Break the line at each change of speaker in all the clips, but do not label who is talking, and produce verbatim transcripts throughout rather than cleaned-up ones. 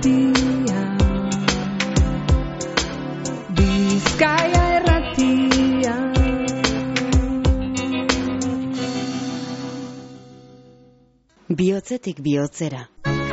irratia, Bizkaia irratia.
Bihotzetik bihotzera.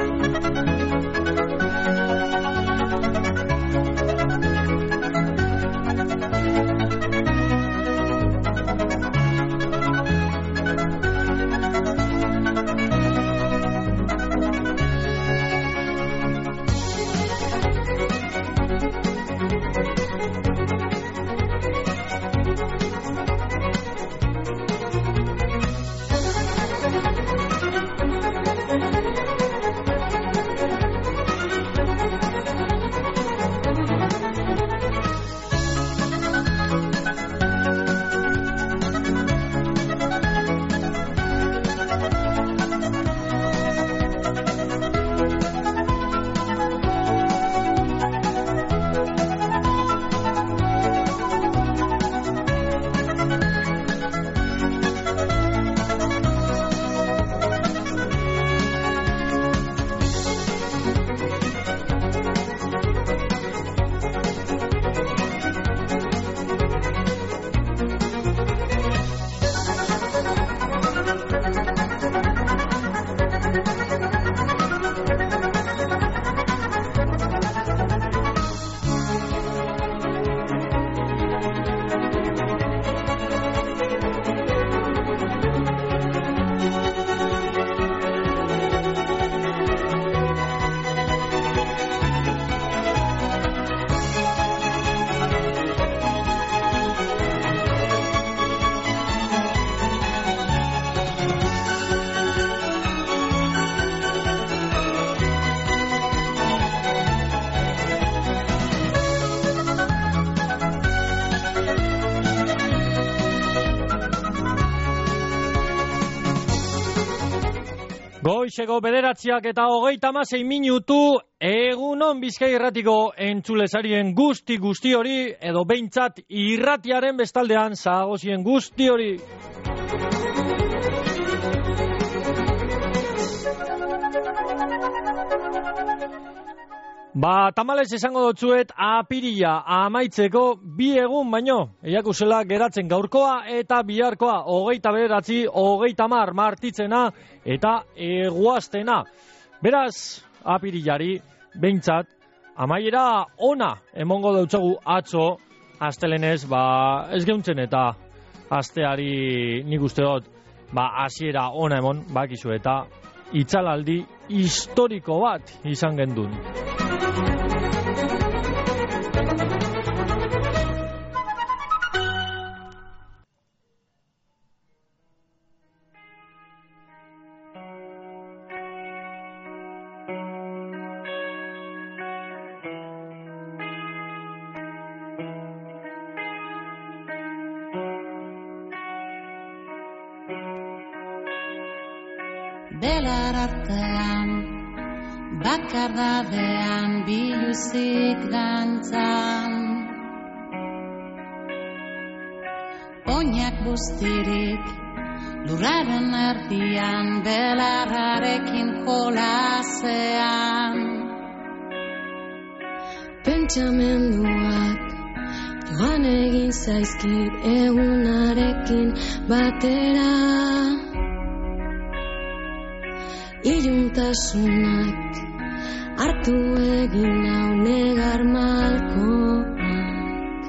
Goizeko bederatziak eta hogeita hamasei minutu, egunon Bizkaia irratiko entzulesarien guzti guzti hori, edo behintzat irratiaren bestaldean zagozien guzti hori. Ba, tamalez esango dotzuet apirila amaitzeko bi egun baino, eiakusela geratzen gaurkoa eta biharkoa, hogeita bederatzi, hogeita mar martitzena eta eguaztena. Beraz, apirilari, behintzat, amaiera ona emongo dautzagu atzo, astelenez, ba, ez geuntzen eta asteari nik uste dut, ba, hasiera ona emon, bakizu eta itzalaldi historiko bat izan gendun.
Belar artean, bakardadean biluzik dantzan, oinak bustirik, lurraren erdian, belarrarekin jolasean.
Pentsamenduak joan egin zaizkit egunarekin batera, iluntasunak hartu egin nau negar malkoak.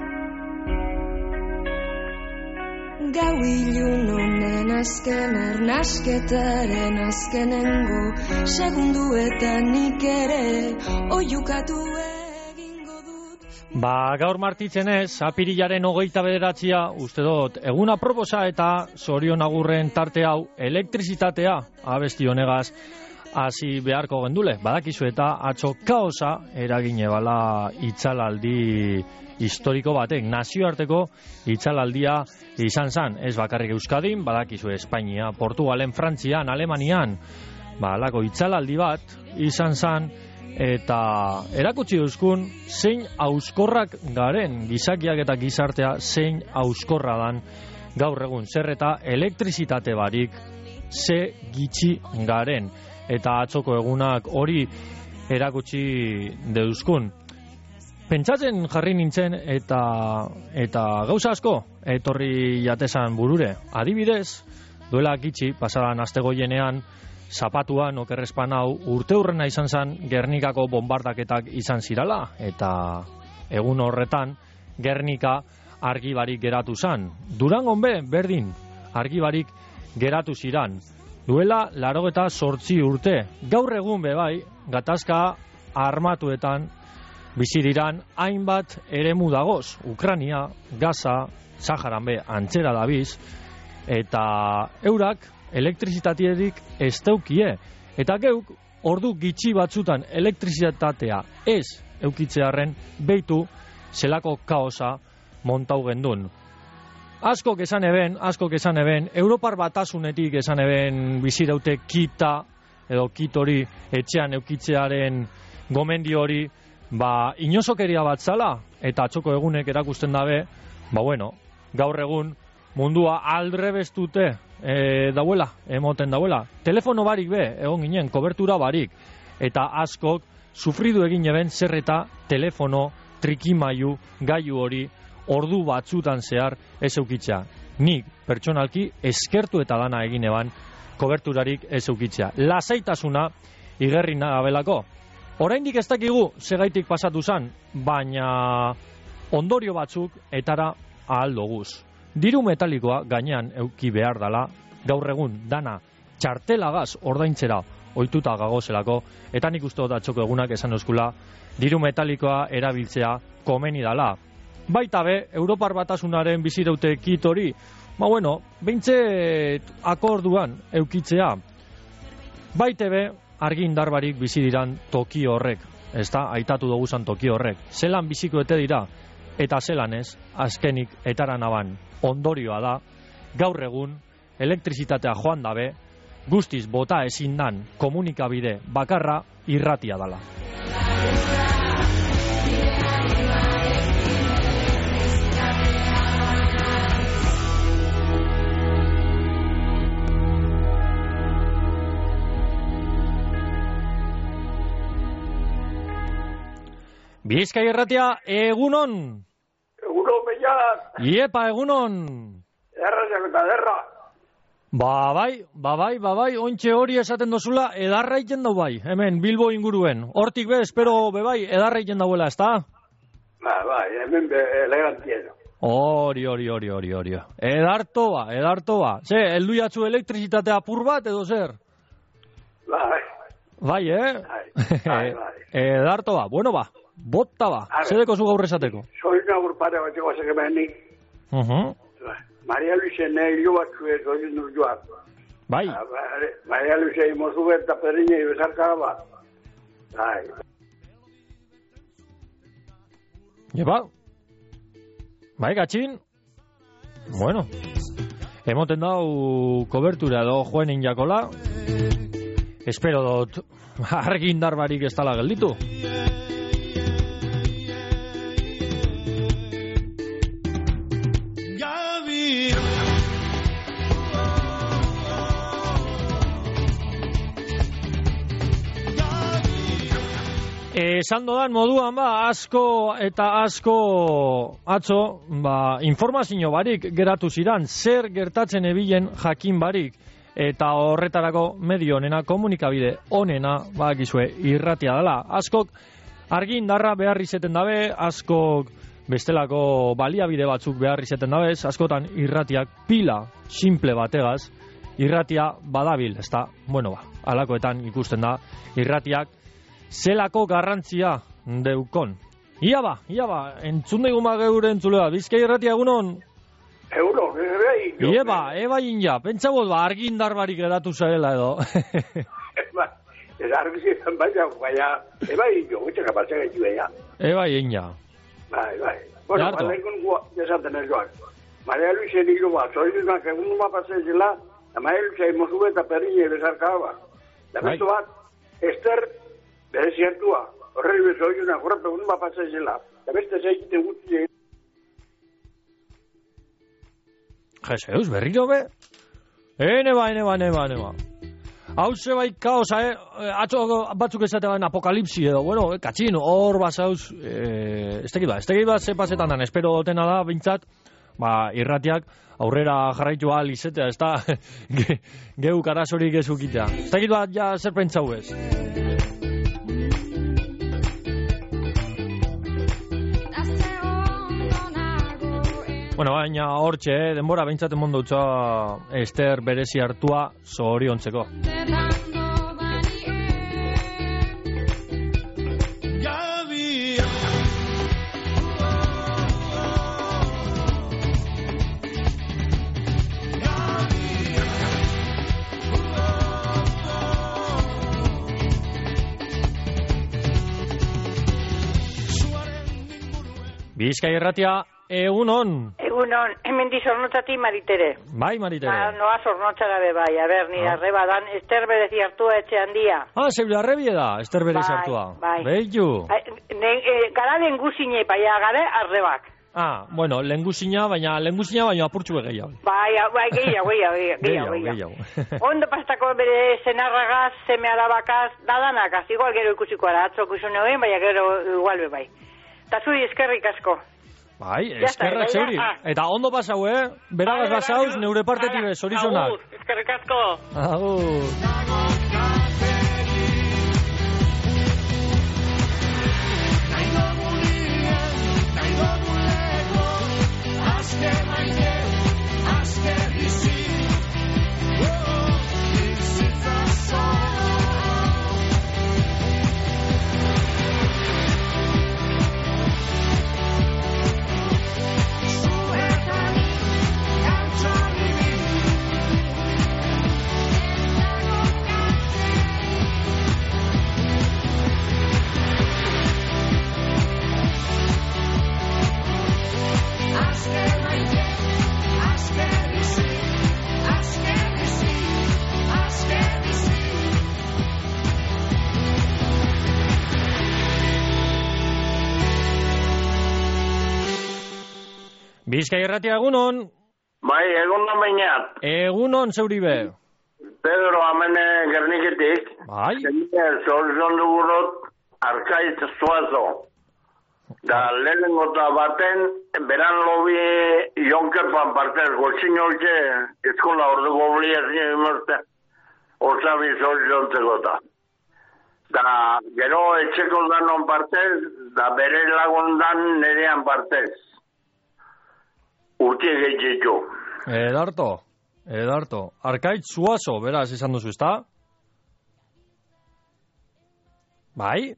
Gau ilun honen azken arnasketaren azkenengo segunduetan nik ere oiukatu egingo dut.
Ba, gaur martitzenez, apirilaren hogeita bederatzia, uste dut, eguna proposa eta zorion agurren tarte hau elektrizitatea abesti honegaz hasi beharko gendule. Badakizu eta atzo kaosa eragine bala itzalaldi historiko batek, nazioarteko itzalaldia izan zan, ez bakarrik Euskadin, badakizu Espainia, Portugalen, Frantzian, Alemanian, ba, alako itzalaldi bat izan zan, eta erakutsi euskun zein auskorrak garen, gizakiak eta gizartea zein auskorra dan gaur egun, zer eta elektrizitate barik ze gitxi garen. Eta atzoko egunak hori erakutsi deuzkun. Pentsatzen jarri nintzen eta eta gauza asko etorri jatesan burure. Adibidez, duela gitxi, pasadan astegoienean, zapatuan okerrespan hau urte hurrena izan zen Gernikako bombardaketak izan zirala, eta egun horretan Gernika argibarik geratu zen. Durangon be, berdin, argibarik geratu ziran. Duela larogeta sortzi urte. Gaur egun be bai, gatazka armatuetan bizi diran hainbat eremu dagoz. Ukrania, Gaza, Saharan be, antzera dabiz, eta eurak elektrizitaterik ez daukie. Eta geuk, ordu gitxi batzutan elektrizitatea ez eukitzearen beitu zelako kaosa montau gendun. Askok esan eben, askok esan eben, Europar Batasunetik esan eben biziraute kita edo kitori etxean eukitzearen gomendio hori, ba, inozokeria bat zala, eta atxoko egunek erakusten dabe, ba bueno, gaur egun mundua aldrebestute e, dauela, emoten dauela. Telefono barik be, egon ginen, kobertura barik, eta askok sufridu egin eben zer eta telefono trikimailu gailu hori ordu batzutan zehar ez eukitzea. Nik, pertsonalki, eskertu eta dana egin eban koberturarik ez eukitzea. Lasaitasuna igerri nabelako. Oraindik ez dakigu segaitik pasatu zan, baina ondorio batzuk etara ahaldo guz. Diru metalikoa gainean euki behar dala, gaur egun dana txartelagaz ordaintzera ohituta gagozelako, eta nik uste dut atxoko egunak esan euskula, diru metalikoa erabiltzea komeni dala. Baita be, Europar Batasunaren biziraute kit hori, ba bueno, behintzet akorduan eukitzea. Baite be, argi indarbarik bizi diran toki horrek, ez da, aitatu duguzan toki horrek. Zelan biziko ete dira, eta zelan ez, azkenik etaran aban ondorioa da, gaur egun, elektrizitatea joan dabe, guztiz bota ezin dan komunikabide bakarra irratia dala. Bizkai irratia, egunon!
Egunon, behiak!
Iepa, egunon!
Erra eta derra!
Ba bai, ba bai, ba bai, ointxe hori esaten dozula, edarra iten dau bai, hemen, Bilbo inguruen. Hortik be, espero, be bai, edarra iten dauela, ez da?
Ba bai, hemen be, elegantien.
Hori, hori, hori, hori, hori. Edarto ba, edarto ba. Ze, eldu jatzu elektrizitatea apur bat, edo zer?
Bai.
Bai, eh?
Bai, bai, bai.
Edarto ba, bueno ba, botta ba, zedeko zu gaur esateko.
Soina urpare bat ego zekemenik.
Uh-huh.
Maria Luise nahi hilo batzu ez hori nur joan.
Bai.
Maria Luise imozu eta perine ibezarka ba. Bai.
Epa. Bai, gatxin. Bueno. Emoten dau kobertura edo joanen jakola. Espero dut argi indarbarik ez tala gelditu. Esan dodan moduan ba, asko eta asko atzo, ba, informazio barik geratu ziran, zer gertatzen ebilen jakin barik, eta horretarako medio honena, komunikabide honena, ba, gizue, irratia dela. Askok argi indarra behar izeten dabe, askok bestelako baliabide batzuk behar izeten dabe, askotan irratiak pila simple bategaz, irratia badabil, ez da, bueno ba, alakoetan ikusten da, irratiak zelako garrantzia deukon. Ia ba, ia ba, entzun dugu ma geure entzulea, Bizkai irratia egunon?
Egunon, ebe injo.
Ie ba, eba inja, pentsabot ba, argi indarbarik geratu zarela edo.
Eba, ez argi ziren baina, baina, eba injo, gutxe kapatzen gaitu ea.
Eba inja.
Bai, bai. Bueno, baina ikon desaten ez joan. Maria Luise nilo bat, zoizunak egun numa pasen zela, Maria Luise imozu eta perine bezarka ba. Da bestu bat, Ester, bere ziertua, horrei bezo hori una jorra pegun bat pasen zela. Da beste zeikite gutxe.
Jeseus, berriro be? Ene ba, ene ba, ene ba, ene ba. Hau zebai kaosa, eh? Atzo batzuk esatean apokalipsi edo, bueno, eh, katxin, hor basauz, eh, ez tekit ba, ez tekit ba, ze pasetan dan, espero dotena da, bintzat, ba, irratiak, aurrera jarraitu ahal izetea, ez da, ge, geu karasorik ezukitea. Ez tekit ba, ja, zer pentsau ez. Bueno, baina hortxe, eh? Denbora behintzat emon dutza Ester berezi hartua zoriontzeko. Bizkai Irratia, egunon.
Egunon, hemen di Zornotzati Maritere.
Bai, Maritere.
Ba, noa Zornotzara be bai, a ber, nire ah. arreba dan, Ester berezi hartua etxe handia.
Ah, zeure arrebie da, Ester berezi
bai,
hartua.
Bai,
Behitu.
E, gara lenguzine, baina gara arrebak.
Ah, bueno, lenguzina, baina lenguzina, baina apurtxu gehiago.
Bai, bai, gehiago, gehiago, gehiago, gehiago. Ondo pastako bere zenarragaz, seme alabakaz, dadanakaz, igual gero ikusiko ara, atzo ikusun egin, baina gero igual be bai. Ta zuri eskerrik asko.
Bai, eskerrak zeuri. Eta ondo pasau, eh? Beragaz basauz, neure partetik bez, horizonak.
Agur, eskerrik asko.
Agur. Bizkai Irratia, egunon.
Bai, egunon bainat.
Egunon, zeuribe.
Pedro, amene Gerniketik.
Bai.
Zorzon dugurot, Arkaitz Zuazo. Da, lehenengo eta baten, beran lobi Jonkerpan partez, gotxin hoxe, eskola ordu gobliaz nire imorte, orzabi zorzon zegota. Da, gero etxeko danon partez, da bere lagundan nerean partez. Urtie gehiago.
Edarto, edarto. Arkaitz Zuazo, beraz, izan duzu, ezta? Bai?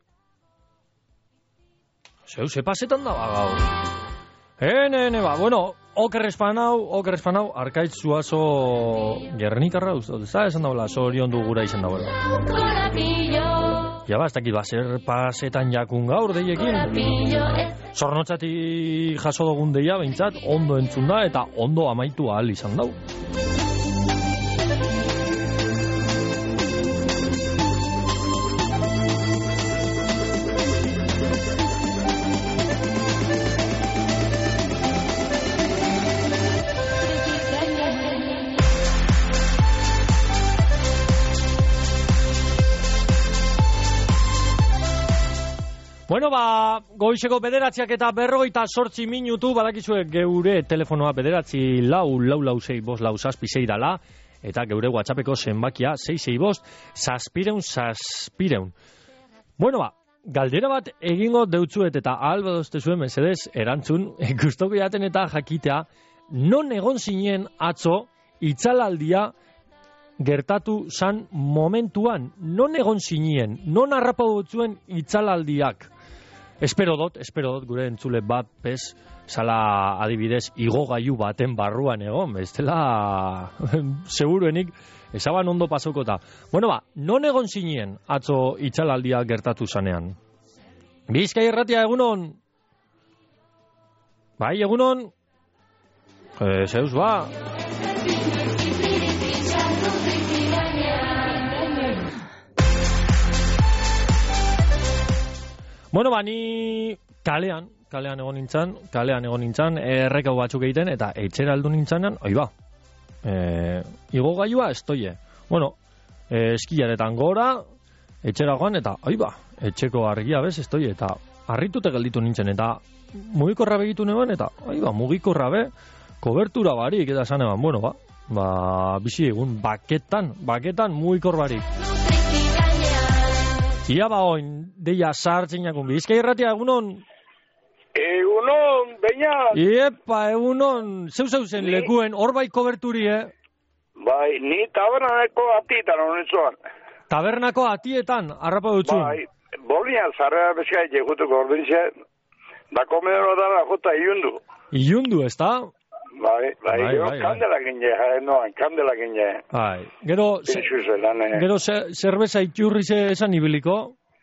Zeu, ze pasetan da, ba, gaur. Ene, ene, ba, bueno, oker espanau, oker espanau, Arkaitz Zuazo Gernikarra, uste, ezta, esan daula, zorion du gura izan daula. Ja, ba, ez dakit, ba, zer pasetan jakun gaur deiekin. Zornotzati jaso dugun deia, behintzat, ondo entzun da, eta ondo amaitu ahal izan dau. Bueno, ba, goizeko bederatziak eta berrogeita sortzi minutu, badakizue geure telefonoa bederatzi lau, lau, lau, zei, bost, lau, zazpi, zei dala, eta geure WhatsAppeko zenbakia, zei, zei, bost, zazpireun, zazpireun. Bueno, ba, galdera bat egingo deutzuet eta ahal badozte zuen, mesedez, erantzun, gustoko jaten eta jakitea, non egon zinen atzo, itzalaldia, gertatu zan momentuan, non egon zinen, non harrapa dutzuen itzalaldiak. Espero dot, espero dot, gure entzule bat, pez, zala adibidez, igogailu baten barruan egon, bestela, seguruenik, ezaban ondo pasokota. Bueno, ba, non egon zinen atzo itzalaldia gertatu zanean? Bizkai Irratia, egunon? Bai, egunon? E, zeus, ba... Bueno, ba, ni kalean, kalean egon nintzen, kalean egon nintzen, errekau batzuk egiten, eta etxera aldu nintzenan, oi ba, e, igogailua estoie. Bueno, e, eskilaretan gora, etxera joan, eta, aiba, etxeko argia bez, estoi, eta harritute gelditu nintzen, eta mugikorra begitu neban, eta, aiba, mugikorra be, kobertura barik, eta esan eban, bueno, ba, ba, bizi egun, baketan, baketan mugikor barik. Ia ba oin, deia sartzen jakun, Bizkai Irratia, egunon?
Egunon, beina!
Iepa, egunon, zeu-zeu zen lekuen, hor bai koberturi, eh?
Bai, ni tabernako atietan honen zoan.
Tabernako atietan, harrapa dutxun?
Bai, bolina zarra bezkai jegutuko ordinxe, da komedoro dara jota iundu.
Iundu, ez da?
Bai, bai, bai, bai, kandela gine, noan, kandela gine.
Bai, gero,
se,
gero se, zerbeza iturrize esan ibiliko?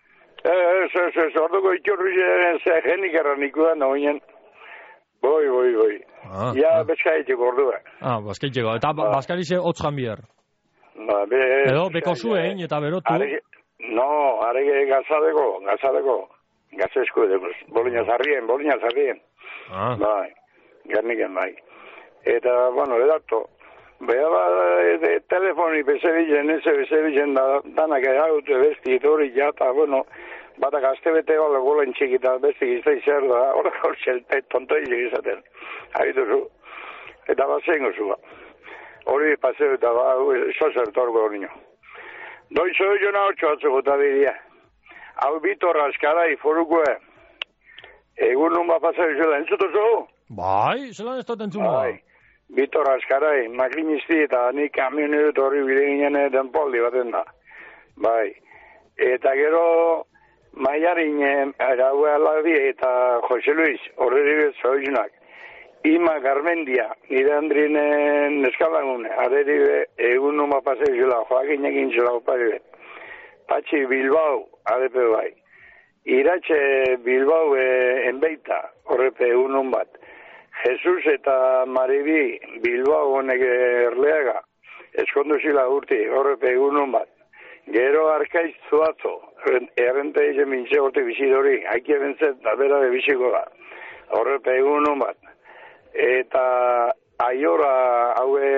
Ez, ez, ez, orduko iturrize ze jenikera nikuda noinen. Boi, boi, boi. Ah, ja, ah. Bezkaiteko ordua.
Ah, bezkaiteko, eta ba. Bazkarize hotz janbier.
Ba, be...
Edo, beko zuen, eta berotu.
Arege, no, arege gazadeko, gazadeko. Gazesko edo, bolina zarrien, bolina zarrien.
Ah.
Bai, garniken bai. Eta, bueno, edato, beha ba, de, telefoni bezebilen, eze bezebilen da, danak edaute besti, hori jata, bueno, batak azte bete bala golen txikita, besti gizta izar da, hori hor txelte, tonto hile gizaten, habitu zu, eta bat zengo zu, hori paseo eta ba, sozer torko hori nio. Doi zoi jona hor txuatzuko eta bidia, hau bitorra askarai forukoe, egun nun bat paseo zela, entzutu zu?
Bai, zelan ez dut entzuna.
Bai. Bitor askarai, makrinisti eta ni kamioneru torri bide ginen denpoldi baten da. Bai. Eta gero maiarin eraue alabi eta Jose Luis, horreri bezoizunak. Ima Garmendia, nire andrinen eskalangune, areri be egun numa paseu zela, joakin egin zela opari be. Patxi Bilbao, adepe bai. Iratxe Bilbao e, enbeita, horrepe egun nun bat. Jesus eta Maribi Bilbao honek erleaga, eskondu zila urti, horrepe egunon bat. Gero Arkaiz Zuazo, errente izen mintze horte bizidori, haiki ebentzet, da bera de biziko da. Horrepe egunon bat. Eta aiora haue,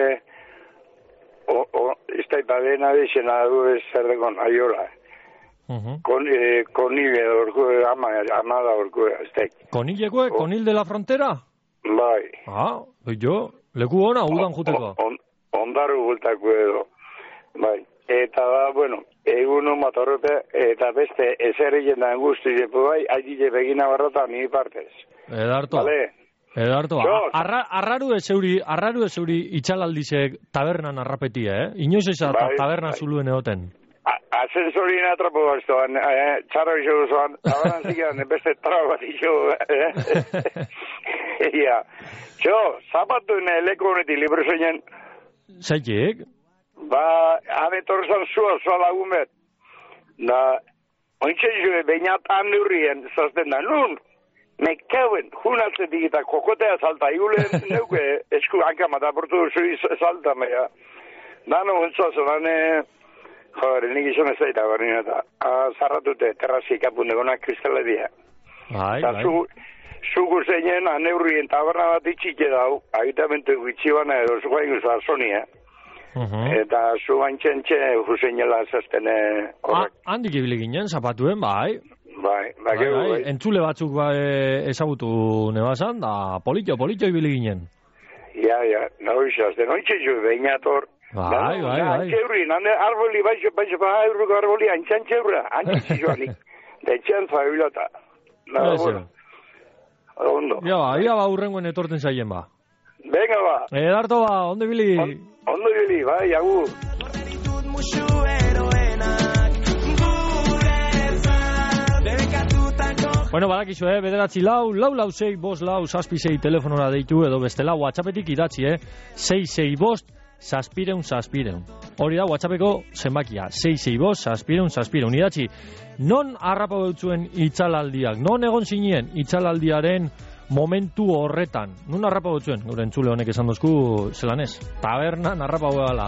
ez da ipadena dixena haue zerdekon, aiora.
Uh-huh.
Con, eh, Conille orkue, ama, amada orkue, ez da.
Conilekue, Conil de la Frontera?
Bai.
Ah, jo, leku hona, udan juteko.
On, on, ondaru gultako edo. Bai. Eta da, bueno, egunon bat horrepe, eta beste ezer egin da angusti jepu bai, agile begina barrota ni partez.
Edarto.
Vale.
Edarto. Arra, arraru ez euri, arraru ez euri itxalaldizek tabernan arrapetia, eh? Inoiz ez bai, taberna bai. Zuluen egoten.
Asensorien atrapo baztoan, eh, txarra iso zoan, abaran zikian, beste traba bat iso, eh? Ia, txo, zapatuen leko honetik libro zoinen.
Zaitik?
Ba, abetorzan zua, zua lagumet. Da, ointxe iso, bainatan neurrien, zazten da, nun, me kauen, junatzetik eta kokotea salta, igulen neuke, esku hankamata, portu zui salta, mea. Dano, ontzua zoan, eh, joder, nik izan ez daita barrien eta zarratute terrazik apundekonak kristaledia.
Bai, bai.
Zu, zugu zeinen aneurrien taberna bat itxike dau, agitamentu gitxibana edo zuain guzua sonia.
Uh-huh.
Eta zu baintxentxe juseinela zazten horrek.
Ah, handik ibili ginen, zapatuen, bai.
Bai, bai, bai, bai.
Entzule batzuk bai, ezagutu nebazan, da polito, polito ibili ginen.
Ja, ja, nago izazten, ointxe zu beinator.
Bai, bai, bai.
Antxeurri, nande arboli, baixo, baixo, baixo, aurruko arboli, antxantxeurra, antxantxeurra, detxean fabilata. Nada, bueno. Ondo.
Ja, ba, ia ba, urrengoen etorten zaien ba.
Venga, ba.
Edarto ba, ondo ibili.
On, ondo ibili, bai, agur.
Bueno, badakizu, eh, bederatzi lau, lau lau sei, bost lau, zazpi sei telefonora deitu, edo bestela, WhatsAppetik idatzi, eh, sei sei bost, zazpireun, zazpireun. Hori da, WhatsAppeko zenbakia, sei sei bost, zazpireun, zazpireun. Idatzi, non harrapa dutzuen itxalaldiak, non egon zinien itxalaldiaren momentu horretan. Nun harrapa dutzuen, gure entzule honek esan dozku, zelan ez, tabernan harrapa duela.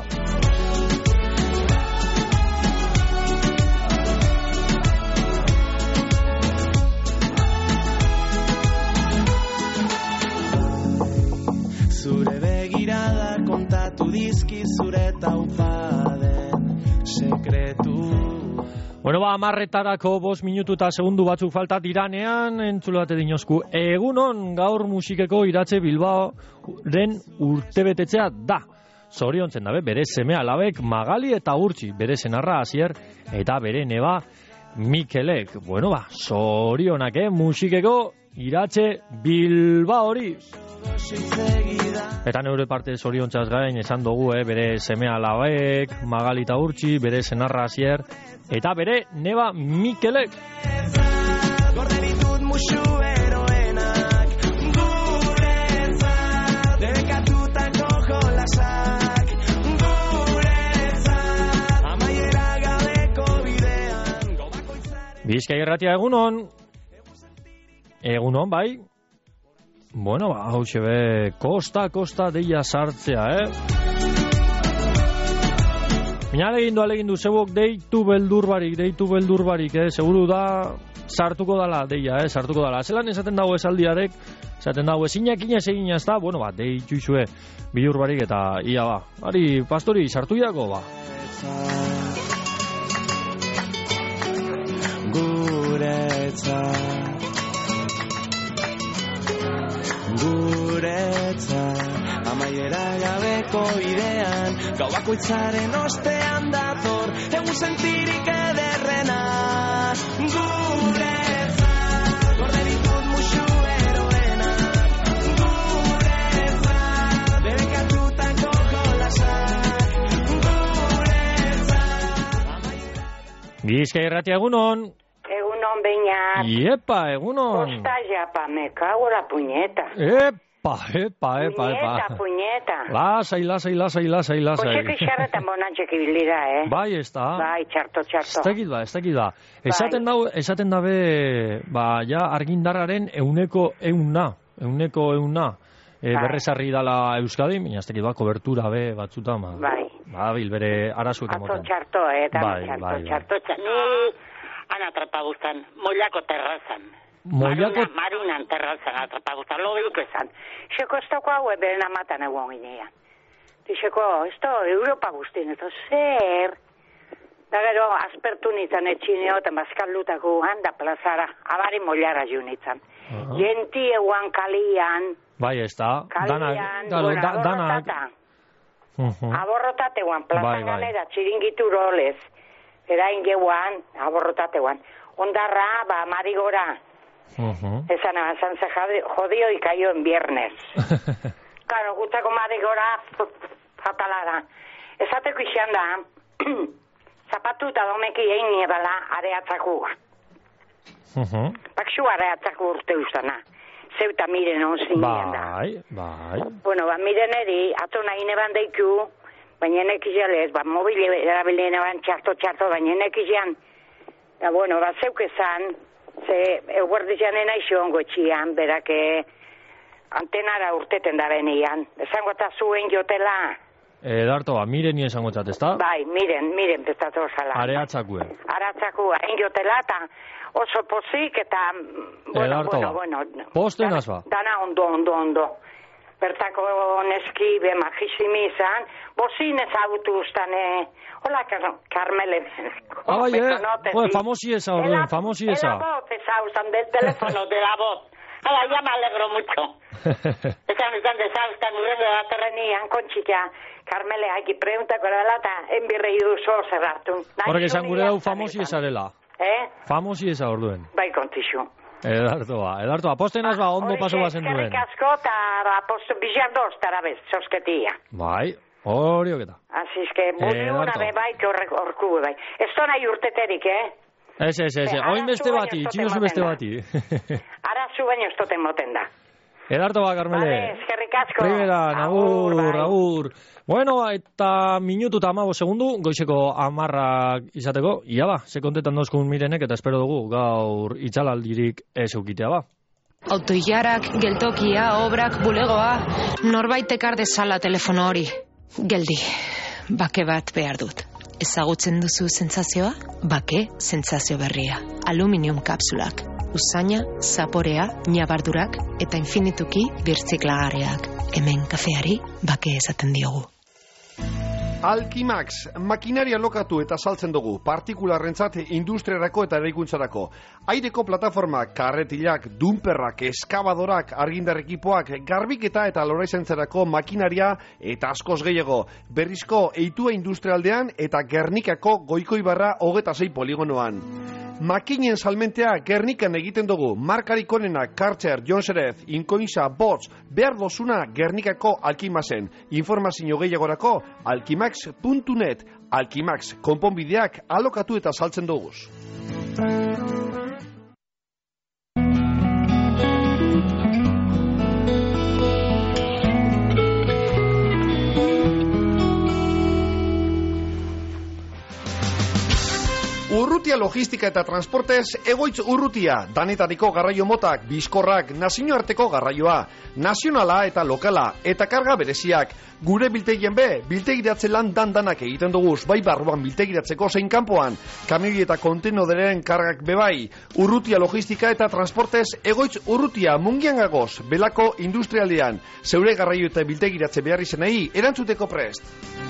Zure begirada kontatu dizki zure taupaden
Bueno, ba, amarretarako bost minutu eta segundu batzuk falta diranean, entzulate dinozku. Egunon gaur musikeko Iratxe Bilbaoren urtebetetzea da. Zoriontzen dabe, bere seme alabek Magali eta Urtsi, bere senarra Asier eta bere neba Mikelek. Bueno, ba, zorionak, eh, musikeko Iratxe Bilbaori. Eta neure parte zoriontzaz gain esan dugu, eh, bere seme alabek Magali eta Urtsi, bere senarra Asier eta bere neba Mikelek. Gorde ditut musu eroenak guretzat, debekatutako jolasak guretzat, amaiera gabeko bidean. Bizkai Irratia egunon. Egunon, bai. Bueno, ba, hau xebe, kosta, kosta deia sartzea, eh? Mina alegindu, alegindu, zebok deitu beldurbarik, deitu beldurbarik, eh? Seguru da, sartuko dala, deia, eh? Sartuko dala. Zelan esaten dago esaldiarek, esaten dago ezinak inaz egin azta, bueno, ba, deitu izue bilurbarik eta ia ba. Ari, pastori, sartu idako, ba. Guretzat Guretzat amaiera gabeko idean, gau bakoitzaren ostean dator egun sentirik ederrena. Guretzat gorde ditut musu eroenak guretzat, debekatutako jolasak guretzat. Bizkai Irratia egunon.
Egunon beinat.
Iepa, egunon.
Kosta japa, me cago la puñeta.
Epa, epa, epa, epa.
Puñeta, puñeta.
Lasai, lasai, lasai, lasai, lasai.
Koxek xarretan bonantxek ibilira, eh?
Bai, ez da.
Bai, txarto, txarto.
Ez dakit ba, ez dakit ba. Esaten dau, esaten dabe, ba, ja, argindarraren euneko euna, euneko euna. E,
bai.
Berrezarri dala Euskadi, baina ez dakit ba, kobertura be batzuta, ma.
Bai.
Ba, bil, bere arazuek emoten.
Atzo txarto, eh?
Bai,
txarto,
bai,
txarto, txarto. Ni han atrapagustan, Mollako terrazan.
Mollako...
Marina, Marinan terrazan atrapagustan, lo diuk esan. Xeko ez toko hau eberen amatan egon ginean. Dixeko, ez to, Europa guztien, ez to, zer... Da gero, aspertu nintzen etxineoten bazkaldutako handa plazara, abari mollara ju nintzen. Uh-huh. Genti eguan kalian... Bai, ez da. Kalian, dana, bueno, da, aborrotata. Uh-huh. Aborrotate eguan, plazan bai, bai. Txiringitu rolez. Erain geuan, aborrotateguan. Ondarra, ba, marigora. Uh-huh. Esan, esan ze jodio ikaio en viernes. Claro, gutako marigora fatalara. Esateko izan da, zapatu eta domeki egin niebala areatzaku. Uh-huh. Paksu areatzaku urte ustana. Zeuta miren hon zinean da. Bai, bai. Bueno, ba, miren eri, ato nahi neban deiku, baina nekizalez, ba, mobile erabilen eban txarto, txarto, baina nekizan, da, bueno, ba, zeukezan, ze, eguerdizan enaixo ongo etxian, berake, antenara urteten da benian. Esango eta zuen jotela. Edarto, ba, miren nien esango txat, ez da? Bai, miren, miren, bestatu osala. Areatzakue. Areatzakua, egin jotela, eta oso pozik, eta, bueno, Edarto, bueno, bueno. Posten azba? Dana ondo, ondo, ondo. Bertako neski be majisimi izan, bozin ezagutu ustan, eh? Hola, Carmele.
Ah, bai, eh? Bueno, famosi esa, orduen, famosi esa.
La voz ezagutan del teléfono, de la voz. Hala, ya me alegro mucho. Esan, esan, dezagutan, urrendo da terrenian, kontxika, Carmele, haiki pregunta, korela, eta enbirrei duzo zerratu.
Horrek esan gure dau famosi esarela.
Eh?
Famosi esa, orduen.
Bai, kontixu.
Edartoa, edartoa, posten azba, ondo paso bazen duen.
Eskerrik asko, eta posto bizardoz, tarabez, zosketia.
Bai, hori oketa.
Así es que, budi una be bai, que horku be bai. Esto nahi urteterik, eh?
Ez, ez, ez, oin beste bati, txinozu beste bati.
Ara zu baino estoten moten da.
Edartoa, Carmele.
Vale, eskerrik asko.
Primera, agur, agur. Bueno, eta minutu eta amabo segundu, goizeko amarrak izateko, ia ba, ze kontetan dozkun mirenek, eta espero dugu gaur itxalaldirik ez eukitea ba.
Autoilarak, geltokia, obrak, bulegoa, norbait ekar dezala telefono hori. Geldi, bake bat behar dut. Ezagutzen duzu sentsazioa? Bake sentsazio berria. Aluminium kapsulak. Usaina, zaporea, ñabardurak eta infinituki birtziklagarriak. Hemen kafeari bake esaten diogu.
Alkimax, makinaria lokatu eta saltzen dugu, partikularrentzat industriarako eta eraikuntzarako. Aireko plataformak, karretilak, dumperrak, eskabadorak, argindar ekipoak, garbiketa eta loraizentzerako makinaria eta askoz gehiago. Berrizko eitua industrialdean eta Gernikako Goikoibarra hogeta sei poligonoan. Makinen salmentea Gernikan egiten dugu, markarik onena, Karcher, Jonserez, Inkoisa, Bots, behar dozuna Gernikako Alkimaxen. Informazio gehiagorako, alkimax puntu net, Alkimax, konponbideak alokatu eta saltzen duguz. Urrutia logistika eta transportez, egoitz urrutia, danetariko garraio motak, bizkorrak, nazioarteko garraioa, nazionala eta lokala, eta karga bereziak. Gure biltegien be, biltegiratze lan dandanak egiten duguz, bai barruan biltegiratzeko zein kanpoan, kamioi eta kontenoderen kargak bebai. Urrutia logistika eta transportez, egoitz urrutia, mungian gagoz, belako industrialdean, zeure garraio eta biltegiratze behar izenei, erantzuteko prest.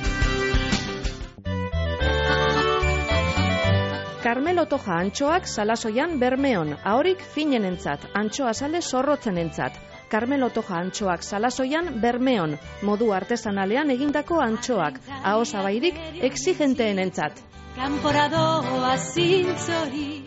Carmelo Toja antxoak Salasoian Bermeon, ahorik finenentzat, antxoa sale zorrotzenentzat. Carmelo Toja antxoak Salasoian Bermeon, modu artesanalean egindako antxoak, aho zabairik exigenteenentzat.
Kanporadoa zintzori.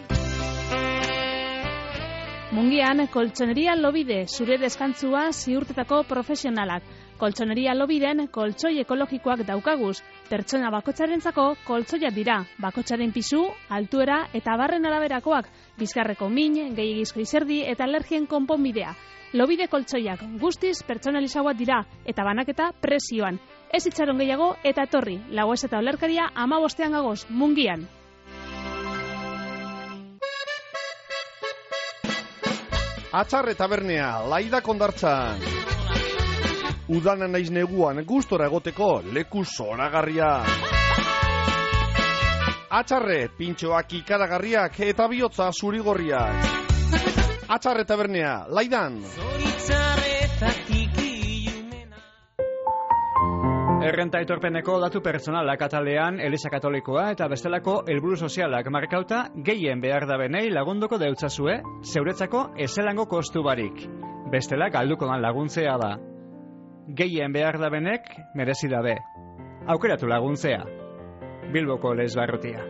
Mungian, koltsoneria Lobide, zure deskantzua ziurtetako profesionalak. Koltsoneria Lobiden koltsoi ekologikoak daukaguz. Pertsona bakotxarentzako koltsoiak dira. Bakotxaren pisu, altuera eta barren araberakoak. Bizkarreko min, gehiagizko izerdi eta alergien konponbidea. Lobide koltsoiak guztiz pertsonalizagoak dira eta banaketa prezioan. Ez itxaron gehiago eta etorri. Lagoez eta olerkaria hamabostean gagoz, Mungian.
Atxarre tabernea, Laida Kondartzan. Udana naiz neguan gustora egoteko leku zoragarria. Atxarre, pintxoak ikaragarriak eta bihotza zurigorriak. Atxarre tabernea, Laidan.
Errenta aitorpeneko datu pertsonalak atalean Eliza Katolikoa eta bestelako helburu sozialak markauta gehien behar da benei lagunduko deutzazue, zeuretzako ezelango kostu barik. Bestela galduko dan laguntzea da. Gehien behar da benek merezi dabe. Aukeratu laguntzea. Bilboko Lehesbarrutia.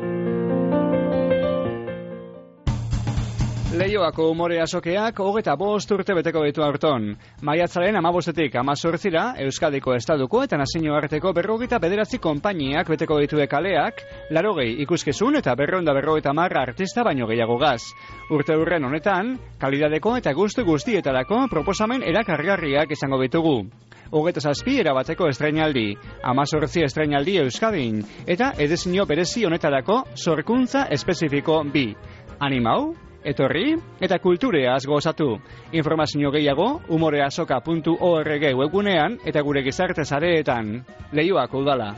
Leioako umore azokeak hogeta bost urte beteko ditu aurton. Maiatzaren hamabostetik hamazortzira Euskadiko Estaduko eta nazioarteko berrogeita bederatzi konpainiak beteko ditue kaleak, larogei ikuskizun eta berrehun eta berrogeita hamar artista baino gehiago gaz. Urte hurren honetan, kalidadeko eta gustu guztietarako proposamen erakargarriak izango ditugu. Hogeta zazpi erabateko estreinaldi, hamazortzi estreinaldi Euskadin, eta edizio berezi honetarako sorkuntza espezifiko bi. Animau, etorri eta kultureaz gozatu. Informazio gehiago umoreazoka puntu org webgunean eta gure gizarte sareetan. Leioako udala.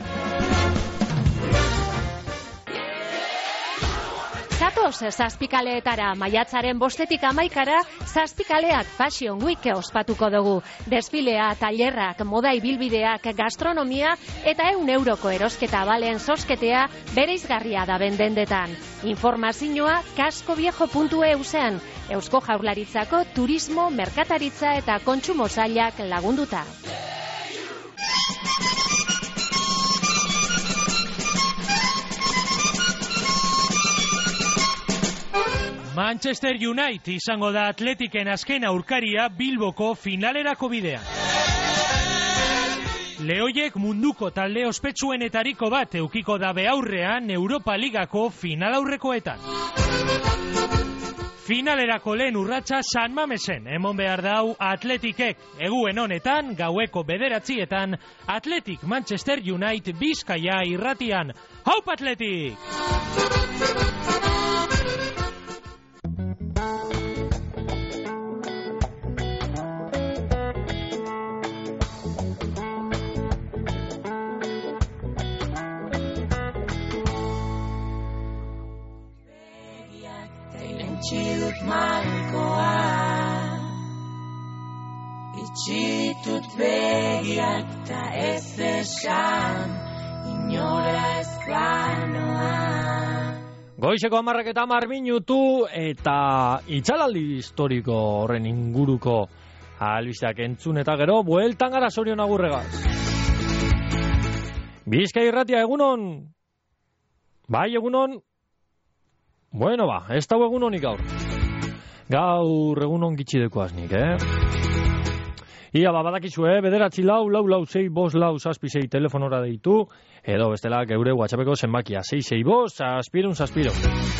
Zatoz zazpikaleetara, maiatzaren bostetik amaikara, zazpikaleak Fashion Week ospatuko dugu. Desfilea, tailerrak, moda ibilbideak, gastronomia eta ehun euroko erosketa balen zosketea bereizgarria da bendendetan. Informazioa cascoviejo puntu e u zen, Eusko Jaurlaritzako turismo, merkataritza eta kontsumo sailak lagunduta.
Manchester United izango da Atletiken azken aurkaria Bilboko finalerako bidean. Lehoiek munduko talde ospetsuenetariko bat eukiko dabe aurrean Europa Ligako finalaurrekoetan. Finalerako lehen urratsa San Mamesen emon behar dau Atletikek. Eguen honetan, gaueko bederatzietan, Atletik Manchester United Bizkaia irratian. Haup Atletik!
Itxidut malkoa, itxitut begiak ta ez esan, inora ez banoa.
Goizeko hamarrak eta hamar minutu eta itxalaldi historiko horren inguruko albisteak entzun eta gero bueltan gara Sorion Agurregaz. Bizkai Irratia egunon? Bai egunon? Bueno ba, ez dago egunonik gaur. Gaur egunon gitxidekoaz nik, eh? Ia, ba, badakizu, eh? Bederatzi lau, lau, lau, zei, bos, lau, zazpi, zei, telefonora deitu, edo bestela geure WhatsAppeko zenbakia, zei, zei, bos, zazpirun, zazpiro.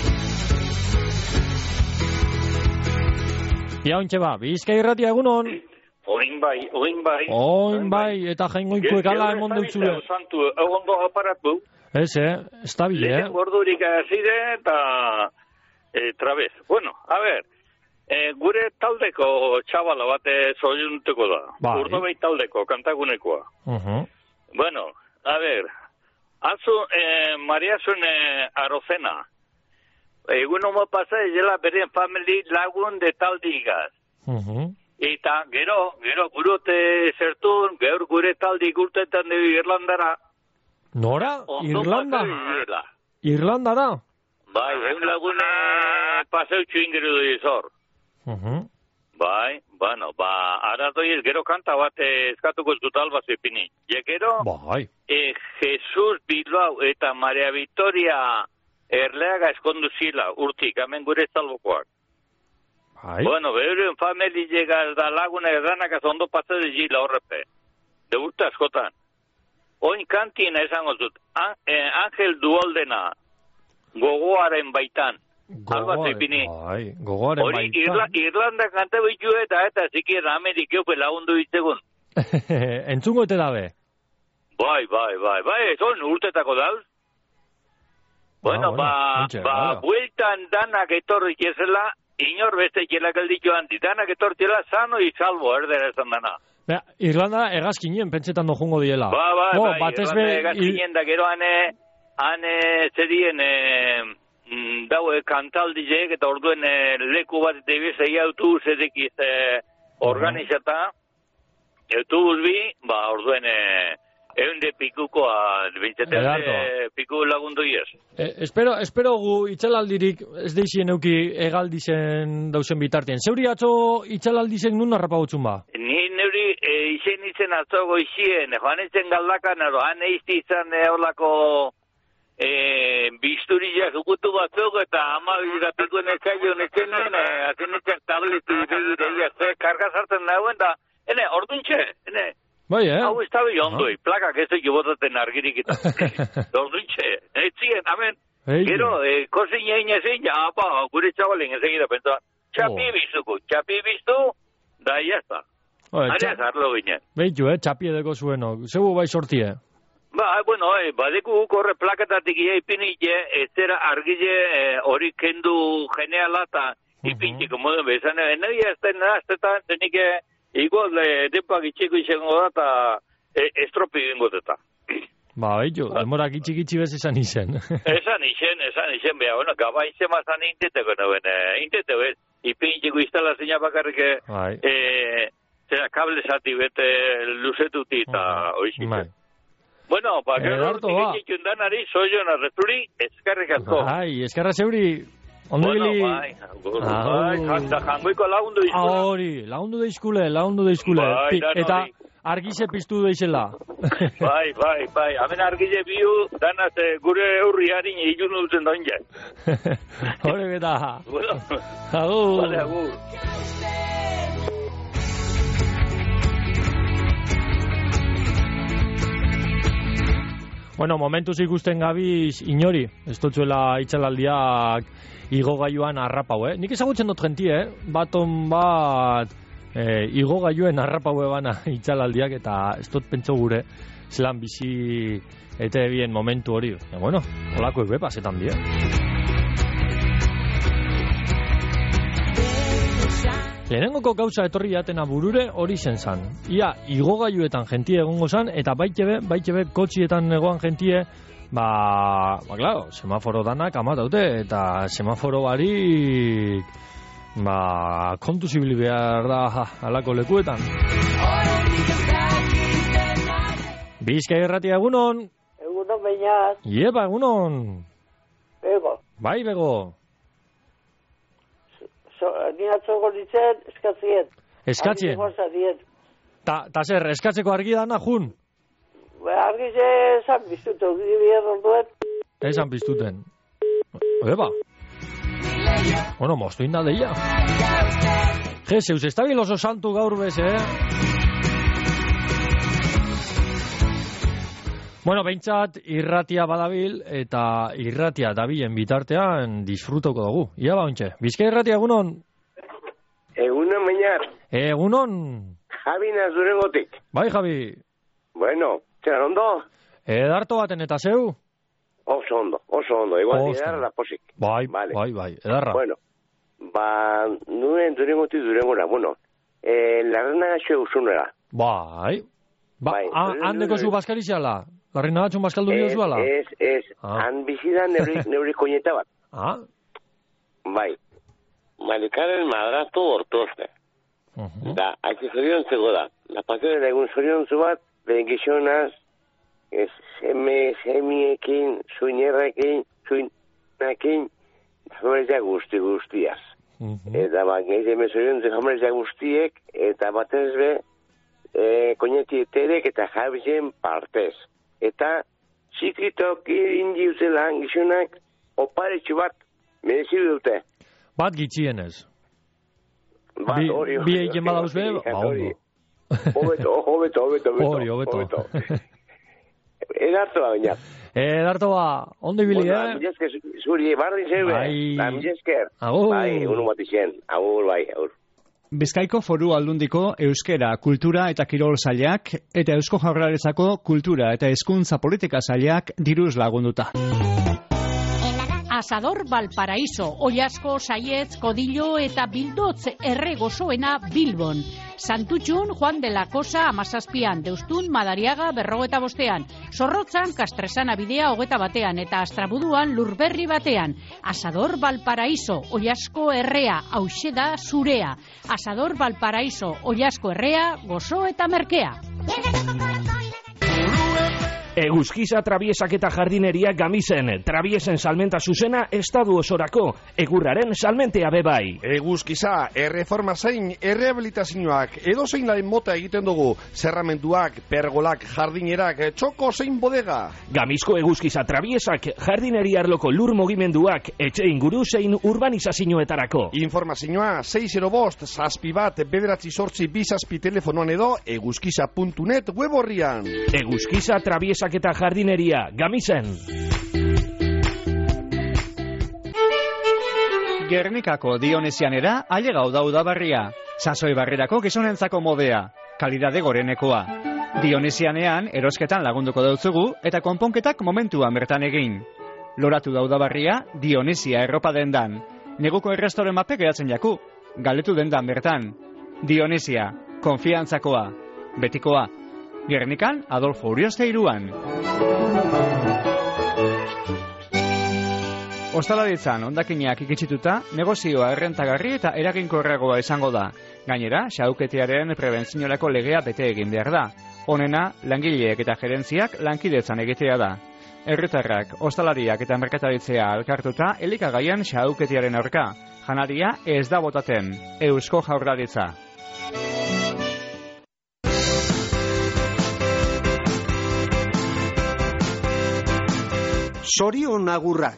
Ia, ontxe ba, Bizkai Irratia egunon?
Oin bai, oin bai.
Oin bai, eta jaingoinkuek ala emon deutzule.
Santu, egondo aparatu.
Ez, eh? Estabil, eh?
Lehen gordurik azide eta e, trabez. Bueno, a ver, e, gure taldeko txabala bate zoiuntuko da. Bai. Urdobei taldeko, kantagunekoa.
Uh-huh.
Bueno, a ver, atzu e, Mariasun e, Arozena. Egun homo pasa ezela beren family lagun de taldigaz.
Uh-huh.
Eta gero, gero gurote zertun, gero gure taldik urtetan dugu Irlandara.
Nora?
Ondo
Irlanda?
Irlanda?
Irlandara?
Bai, egun lagune paseutxu ingeru du izor.
Uh-huh.
Bai, bueno, ba, arazoiz gero kanta bat eskatuko ez dut alba zepini. Je gero,
bai.
E, Jesus Bilbao eta Maria Victoria Erleaga eskondu zila, urtik, hemen gure salbokoak.
Bai.
Bueno, beuren famili llegaz da laguna erdanak az ondo pasade zila horrepe. De urte askotan. Oin kantina esango dut, An, eh, Angel Duoldena, gogoaren baitan. Alba zepini.
Bai, gogoaren
Hori,
baitan.
Irla, Irlanda kanta bitu eta eta zikir Amerikeupe lagundu ditzegun.
Entzungo ete dabe?
Bai, bai, bai, bai, son urtetako dauz. Bueno,
bueno,
ba,
ontxe,
ba,
hala.
bueltan danak etorri kezela, inor beste txelak elditu handi, danak etortxela sano y salvo, erdera esan dana.
Bea, Irlanda egazkinien pentsetan dojungo diela.
Ba, ba,
Bo,
ba,
batez
Irlanda
be-
egazkinen da gero ane, ane zerien, e, mm, daue kantaldizeek eta orduen e, leku bat debizei autobusetik e, organizata, autobus bi, ba, orduen e, eunde pikukoa, bintzetan
Ederto.
e, piku lagundu iez.
E, espero, espero gu itxalaldirik ez deixien euki egaldizen dauzen bitartien. Zeuri atzo itxalaldizen nun harrapagotzun ba?
Ni neuri e, izen izen atzo goizien, joan etzen galdakan, ero, han eizti izan e, horlako e, bizturilla jukutu batzuk, eta ama biratikoen etxaio netzenen, e, azen etzen tabletu begireia, ze karga sartzen dauen, da, ene, orduntxe, ene,
Bai, eh?
hau ez tabi ondoi, plakak ez dugu botaten argirik eta, orduntxe, etzien, amen,
Ei.
gero, e, kozin egin ezin, ja, apa, gure txabalen ezagida, pentsa, txapi
Oh.
biztuko, txapi biztu, da, jazta.
Oe,
Ari
txa-
azarlo ginen.
Beitu, eh? Txapi edeko zueno. Zeu bai sortie.
Ba, bueno, eh, badeku korre plaketatik ia ipinite, ez zera argile eh, hori kendu geneala eta ipintiko modu bezan. Nahi azten aztetan, zenik igual eh, depak itxeko izango da eta eh, estropi gingo deta.
Ba, beitu, demorak itxik-itxi bez izan izen.
Esan izen, esan izen, beha, bueno, gaba izen mazan inteteko nuen, eh, intete, bez, ipintiko instalazioa bakarrik,
Bai.
eh, zera kable zati bete luzetuti eta oizik.
Bai.
Bueno, ba, gero
Ederto, ba.
hortik itxundanari, soion arrezuri, eskarrik asko.
Ai, eskerra zeuri. Ondo
Bueno,
gili.
bai, agur,
Au.
bai, janta jangoiko lagundu izkula.
Hori, lagundu deizkule, lagundu deizkule.
Bai,
Pi-
dan
eta
hori.
argize piztu deixela.
Bai, bai, bai, hemen argile biu, danaz eh, gure eurriarin ilun dutzen doin ja.
Hore beta.
Bueno,
Agur.
vale, agur.
Bueno, momentuz ikusten gabiz inori, ez dutzuela itxalaldiak igogailuan harrapau, eh? Nik ezagutzen dut gentie, eh? Baton bat eh, igogailuan harrapau ebana itxalaldiak eta ez dut pentso gure zelan bizi ete bien momentu hori. E, bueno, holako ebe pasetan die. Lehenengoko gauza etorri jatena burure hori zen zan. Ia, igogailuetan jentie egongo zan, eta baitebe, baitebe kotxietan egoan jentie, ba, ba, claro, semaforo danak amataute, eta semaforo barik, ba, kontu zibili behar da ha, alako lekuetan. Bizkai Irratia egunon.
Egunon
Iñaz.
Iepa, egunon.
Bego.
Bai, bego.
So, ni atzoko ditzen, eskatzien.
Eskatzien? Ta, ta zer, eskatzeko argi dana, jun?
Argi ze esan biztutu, gire orduet.
Esan biztuten. Eba. Bueno, moztu inda deia. Je, zeus, estabil oso santu gaur bez, eh? Bueno, behintzat irratia badabil eta irratia dabilen bitartean disfrutoko dugu. Ia ba, ontxe. Bizkai irratia, egunon?
Egunon, mainar.
Egunon.
Javi Nazurengotik.
Bai, Javi.
Bueno, txera ondo?
Edarto baten eta zeu?
Oso ondo, oso ondo. Igual edarra da posik.
Bai,
vale.
bai, bai, edarra.
Bueno, ba, nuen Durengotik Durengora. Bueno, eh, larrena gaxo eusunera.
Bai. Ba,
bai.
handeko zu baskariziala? Larri nagatxun baskaldu dio zuala?
Ez, ez, ez. Ah. Han bizidan neuri, neuri koñeta bat.
Ah?
Bai. Malikaren madratu ortozte. Uh -huh. Da, haitze zorion zego da. La pasión da egun zorion zu bat, behen gizionaz, ez, seme, semiekin, suinerrekin, suinakin, jamerezak guzti guztiaz. Uh -huh. Eta ba, gehize zorion zu jamerezak guztiek, eta batez be, e, koñetieterek eta jabien partez. Eta zikritok indi utela gizonak oparetxu bat merezi dute.
Bat gitxienez.
Bat hori.
Bi eiken badauz be, ba ondo.
Hobeto, hobeto, hobeto.
Hori, hobeto.
Edarto ba, baina.
Edarto ba, ondo ibili, eh?
Milesker, zuri, barri zeube.
Bai.
Milesker.
Agur.
Bai, unu batizien. Agur, bai, agur.
Bizkaiko Foru Aldundiko euskera, kultura eta kirol sailak eta Eusko Jaurlaritzako kultura eta hezkuntza politika sailak diruz lagunduta.
Asador Valparaíso, Ollasko, Saietz, Kodillo eta Bildotz erre gozoena Bilbon. Santutxun, Juan de la Cosa, Amazazpian, Deustun, Madariaga, berrogeta bostean. Zorrotzan, Kastresana bidea hogeta batean, eta Astrabuduan, Lurberri batean. Asador Valparaíso, Ollasko errea, hauxe da zurea. Asador Valparaíso, Ollasko errea, gozo eta merkea.
Eguzkiza trabiesak eta jardineria Gamisen. Trabiesen salmenta zuzena estadu osorako. Egurraren salmentea bebai.
Eguzkiza, erreforma zein, errehabilitazioak, edo zein laren mota egiten dugu. Zerramenduak, pergolak, jardinerak, txoko zein bodega.
Gamizko eguzkiza trabiesak, jardineria arloko lur mugimenduak, etxe inguru zein urbanizazioetarako.
Informazioa, sei zero bost, zazpi bat, bederatzi sortzi, bizazpi telefonoan edo, eguzkiza puntu net web horrian.
Eguzkiza trabiesak eta jardineria, Gamisen.
Gernikako Dionesianera ailegau da udabarria. Sasoi barrerako gizonentzako modea. Kalidade gorenekoa. Dionesianean erosketan lagunduko dautzugu eta konponketak momentuan bertan egin. Loratu da udabarria Dionesia erropa dendan. Neguko errestoren mape geratzen jaku. Galetu dendan bertan. Dionesia, konfiantzakoa. Betikoa. Gernikan, Adolfo Urioste iruan. Ostalaritzan, ondakinak ikitsituta, negozioa errentagarri eta eraginkorragoa izango da. Gainera, xauketearen prebentziorako legea bete egin behar da. Honena, langileek eta gerentziak lankidetzan egitea da. Herritarrak, ostalariak eta merkataritzea elkartuta, elikagaian xauketearen aurka. Janaria ez da botaten. Eusko Jaurlaritza.
Sorion agurrak.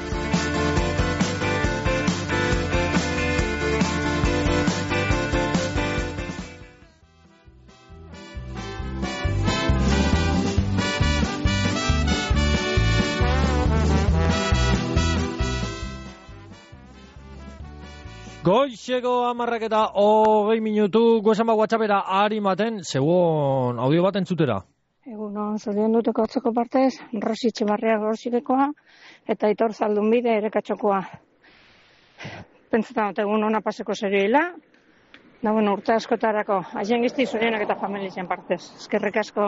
Goizeko amarrak eta hogei minutu goesan bat WhatsAppera harimaten, zegoen audio bat entzutera.
Egunon, zorion duteko atzeko partez, Rosi Etxebarria Gorosirekoa eta Aitor Zaldunbide Erekatxokoa. Pentsetan dut egun ona paseko zerioela, da bueno, urte askotarako, haien gizti zorionak eta familien partez. Eskerrik asko.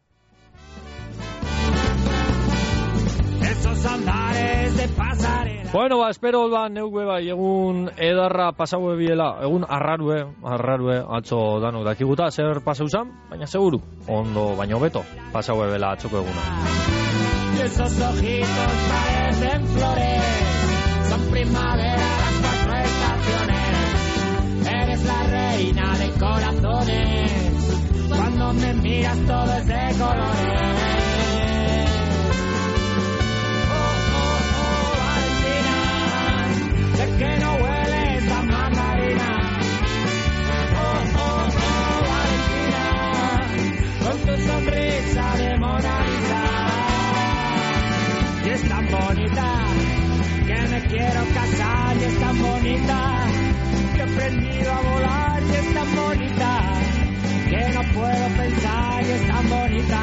Esos andares de pasarela.
Bueno, ba, espero ba, neuke bai, egun edarra pasaue biela, egun arrarue, arrarue, atzo danok dakiguta, zer pasau zan, baina seguru, ondo baino beto, pasaue bela atzoko eguna.
Esos ojitos parecen flores, son primavera las cuatro estaciones, eres la reina de corazones, cuando me miras todo es de colores. Que no huele esa mandarina. Oh, oh, oh, Valentina, con tu sonrisa de Mona Lisa. Y es tan bonita que me quiero casar. Y es tan bonita que he aprendido a volar. Y es tan bonita que no puedo pensar. Y es tan bonita.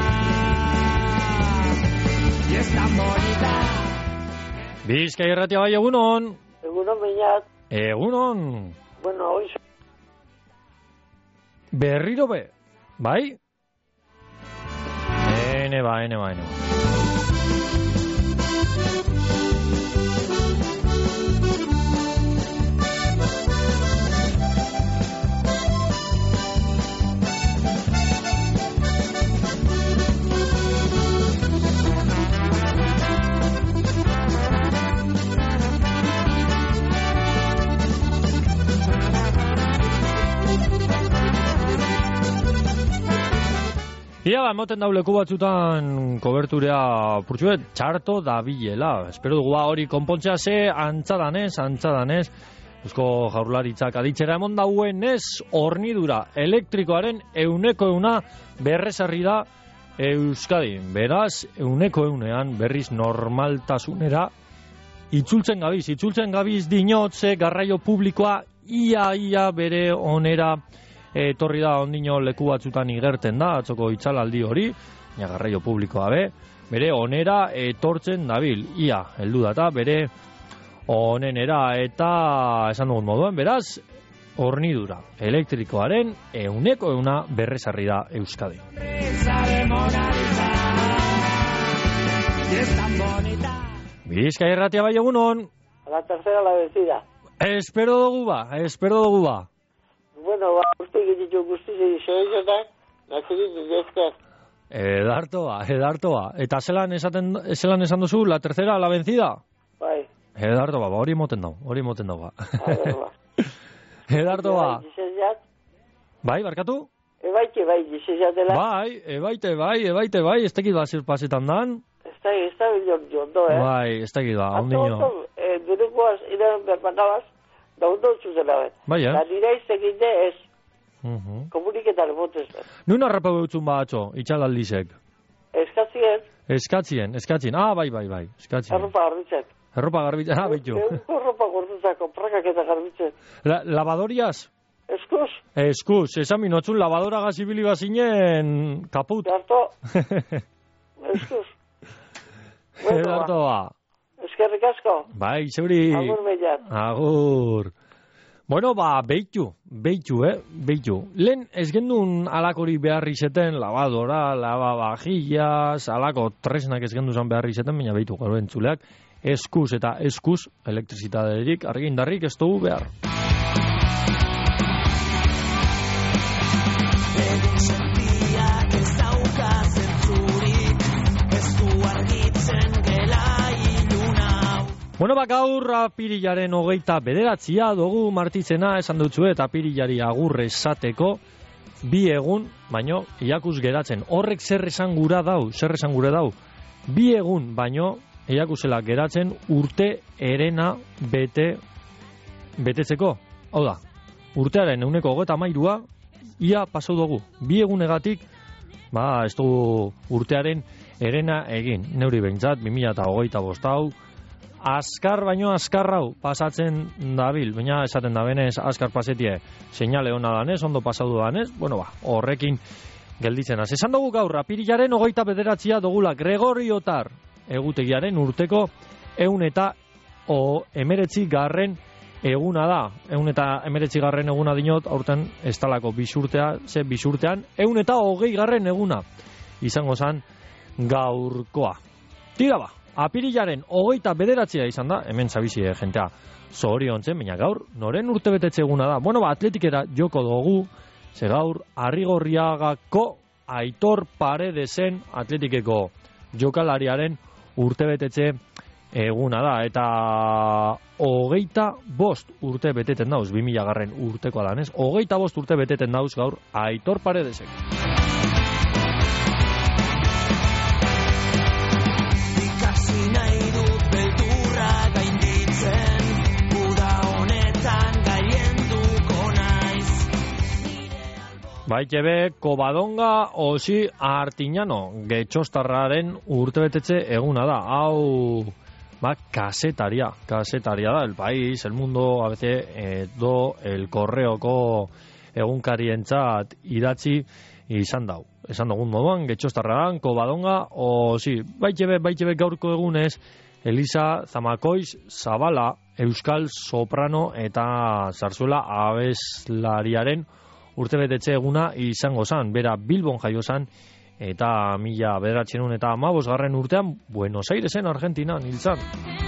Y es tan bonita.
Bizkai Irratia bai, egunon.
Egunon, Beñat.
Egunon.
Bueno, hoy...
Berriro be, bai? Ene ba, ene ba, ene ba. Ia, ba, emoten dau leku batzutan koberturea purtsuet txarto dabilela. Espero dugu hori konpontzea ze antzadanez, antzadanez. Eusko Jaurlaritzak aditzera emon dauen ez hornidura elektrikoaren euneko euna berrezarri da Euskadin. Beraz, euneko eunean berriz normaltasunera itzultzen gabiz. Itzultzen gabiz dinotze garraio publikoa ia ia bere onera etorri da ondino leku batzutan igerten da, atzoko itzalaldi hori, ja, garraio publikoa be, bere onera etortzen dabil, ia, heldu data, bere onenera eta esan dugun moduen, beraz, hornidura elektrikoaren euneko euna berrezarri da Euskadi. Bizkai Irratia bai, egunon.
A la tercera la vencida.
Espero dugu ba, espero dugu ba.
Bueno, ba, uste egiteko guztiz egiteko egitetak, nazirik dizkaz.
Edartoa, edartoa. Eta zelan esaten, zelan esan duzu, la tercera, la vencida?
Bai.
Edartoa, ba, hori moten dau, hori moten dau, ba. Edartoa. Bai, barkatu?
Ebaite, bai, gizizatela.
Bai, ebaite, bai, ebaite, bai, ez tekit ba zir pasetan dan.
Ez da, ez da bilion jondo, eh?
Bai, ez tekit ba, ondino.
Ato, ato, durukoaz, iren berpanabaz, da ondo zuzela bet.
Bai, eh?
Da nire iztekinde ez. Uh-huh. Komuniketan botez.
Nun arrapa behutzun ba atxo, itxalaldizek?
Eskatzien.
Eskatzien, eskatzien. Ah, bai, bai, bai, eskatzien.
Erropa garbitzen.
Erropa garbitzen, ah, behitu.
Erropa gortuzako, prakak eta garbitzen.
La, lavadoriaz?
Eskuz.
Eskuz, esan minotzun lavadora gazibili bazinen kaput.
Zarto. Eskuz.
Bueno, Edarto ba.
Eskerrik asko.
Bai, zeuri.
Agur meiat.
Agur. Bueno, ba, beitu, beitu, eh, beitu. Lehen ez gendun alakori beharri zeten, lavadora, lavavajillas, alako tresnak ez genduzan beharri zeten, baina beitu gero entzuleak, eskuz eta eskuz elektrizitaterik, argindarrik ez dugu behar. Bueno, bak gaur apirilaren hogeita bederatzia dugu martitzena esan dutzue eta apirilari agurre esateko bi egun, baino, iakus geratzen. Horrek zer esan gura dau, zer esan gura dau. Bi egun, baino, iakusela geratzen urte erena bete, betetzeko. Hau da, urtearen euneko hogeta mairua, ia pasau dugu. Bi egunegatik, ba, ez dugu urtearen erena egin. Neuri behintzat, bi mila hogeita bost hau, azkar baino azkar hau pasatzen dabil, baina esaten da benez azkar pasetie seinale hona danez, ondo pasadu danez, bueno ba, horrekin gelditzen az. Esan dugu gaur, apirilaren hogeita bederatzia dugula Gregoriotar egutegiaren urteko eun eta o emeretzi garren eguna da. Eun eta emeretzi garren eguna dinot, aurten ez talako bisurtea, ze bisurtean, eun eta hogei garren eguna izango zan gaurkoa. Tira ba, apirilaren hogeita bederatzia izan da, hemen zabizie jentea zoriontzen, baina gaur, noren urte betetze eguna da. Bueno, ba, atletikera joko dugu, ze gaur, Arrigorriagako Aitor Paredesen atletikeko jokalariaren urte betetze eguna da, eta hogeita bost urte beteten dauz, bi mila garren urteko alanez, hogeita bost urte beteten dauz gaur Aitor Paredesek. Baitebe, Covadonga Osi Artiñano, getxostarraren urtebetetze eguna da. Hau, ba, kasetaria, kasetaria da, El País, El Mundo, A B C, edo El Correoko egunkarientzat idatzi izan dau. Esan dugun moduan, getxostarraren, Covadonga Osi. Baitebe, baitebe gaurko egunez, Elisa Zamakoiz Zabala, euskal soprano eta zarzuela abeslariaren urtebetetze eguna izango zan, bera Bilbon jaio zan, eta mila bederatzen eta hamabosgarren urtean Buenos Airesen, Argentinan hil zan.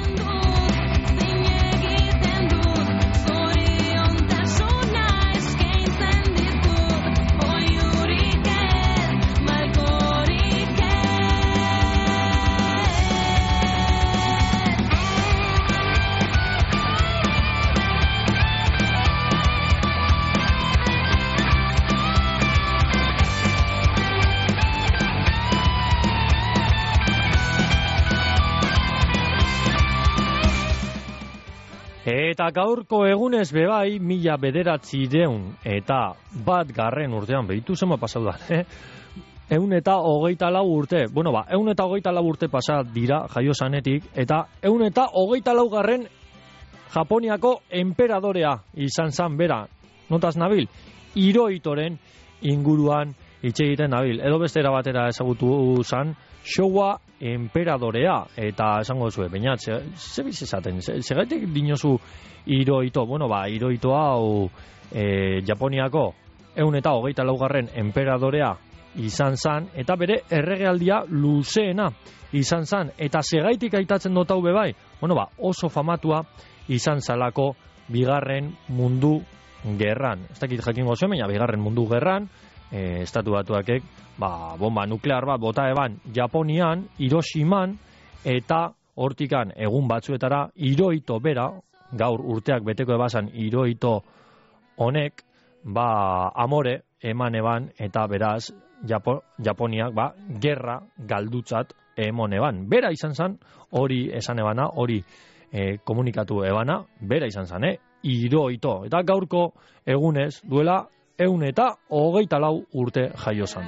Eta gaurko egunez bebai, mila bederatzireun eta bat garren urtean, behitu zema pasau da, eh? Eun eta hogeita lau urte, bueno ba, eun eta hogeita lau urte pasa dira jaio zanetik, eta eun eta hogeita lau garren Japoniako enperadorea izan zan bera, notaz nabil, Hirohitoren inguruan hitz egiten nabil, edo bestera batera ezagutu zan, Showa enperadorea, eta esango zuen, baina, ze biz esaten, ze gaitek dinozu Hirohito, bueno, ba, Hirohito hau e, Japoniako eun eta hogeita laugarren enperadorea izan zan, eta bere erregealdia luzeena izan zan, eta segaitik aitatzen dut hau bebai, bueno, ba, oso famatua izan zalako bigarren mundu gerran, ez dakit jakingo zuen, baina bigarren mundu gerran, E, estatu batuakek, ba, bomba nuklear bat bota eban Japonian, Hiroshiman, eta hortikan egun batzuetara Hirohito bera, gaur urteak beteko ebazan Hirohito honek, ba, amore eman eban, eta beraz Japo, Japoniak, ba, gerra galdutzat emon eban. Bera izan zan, hori esan ebana, hori e, komunikatu ebana, bera izan zan, eh? Hirohito. Eta gaurko egunez duela eun eta hogeita lau urte jaio zan.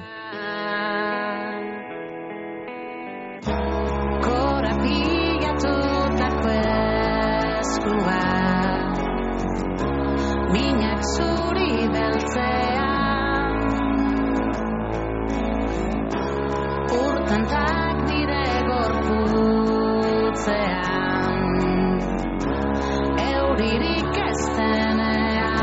Korapilatutako eskua minak zuri beltzea urtantak nire gorputzean euririk ez denean.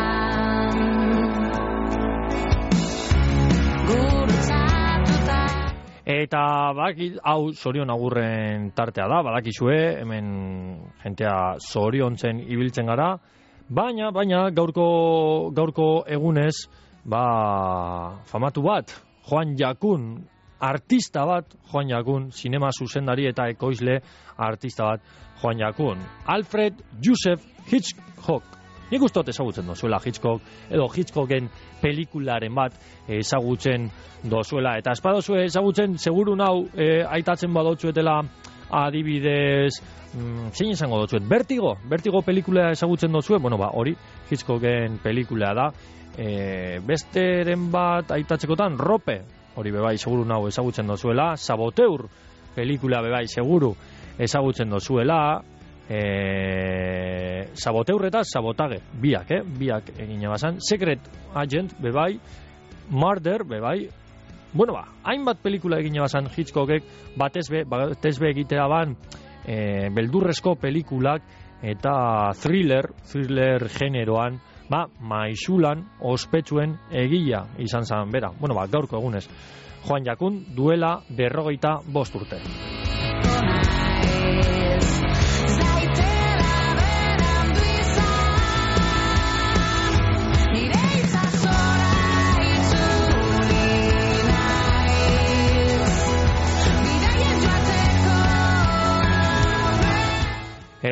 Eta badakit, hau zorion agurren tartea da, badakizue, hemen jentea zoriontzen ibiltzen gara, baina, baina gaurko, gaurko egunez, ba, famatu bat, Joan Jakun, artista bat, Joan Jakun, sinema zuzendari eta ekoizle artista bat, Joan Jakun. Alfred Joseph Hitchcock. Nik ustot ezagutzen dozuela Hitchcock, edo Hitchcocken pelikularen bat ezagutzen dozuela. Eta espadozue ezagutzen, seguru nau, e, aitatzen badotzuetela adibidez, mm, zein izango dotzuet, Vertigo, Vertigo pelikula ezagutzen dozue, bueno ba, hori Hitchcocken pelikula da. E, besteren bat aitatzekotan, Rope, hori bebai seguru nau ezagutzen dozuela, Saboteur pelikula bebai seguru ezagutzen dozuela, E, Saboteur eta Sabotage, biak, eh? biak egine bazan, Secret Agent, bebai, Murder, bebai, bueno ba, hainbat pelikula egine bazan Hitchcockek, batezbe, batezbe egitea ban, e, beldurrezko pelikulak, eta thriller, thriller generoan, ba, maixulan, ospetsuen egila izan zan, bera, bueno ba, gaurko egunez, Joan Jakun duela berrogeita bost urte.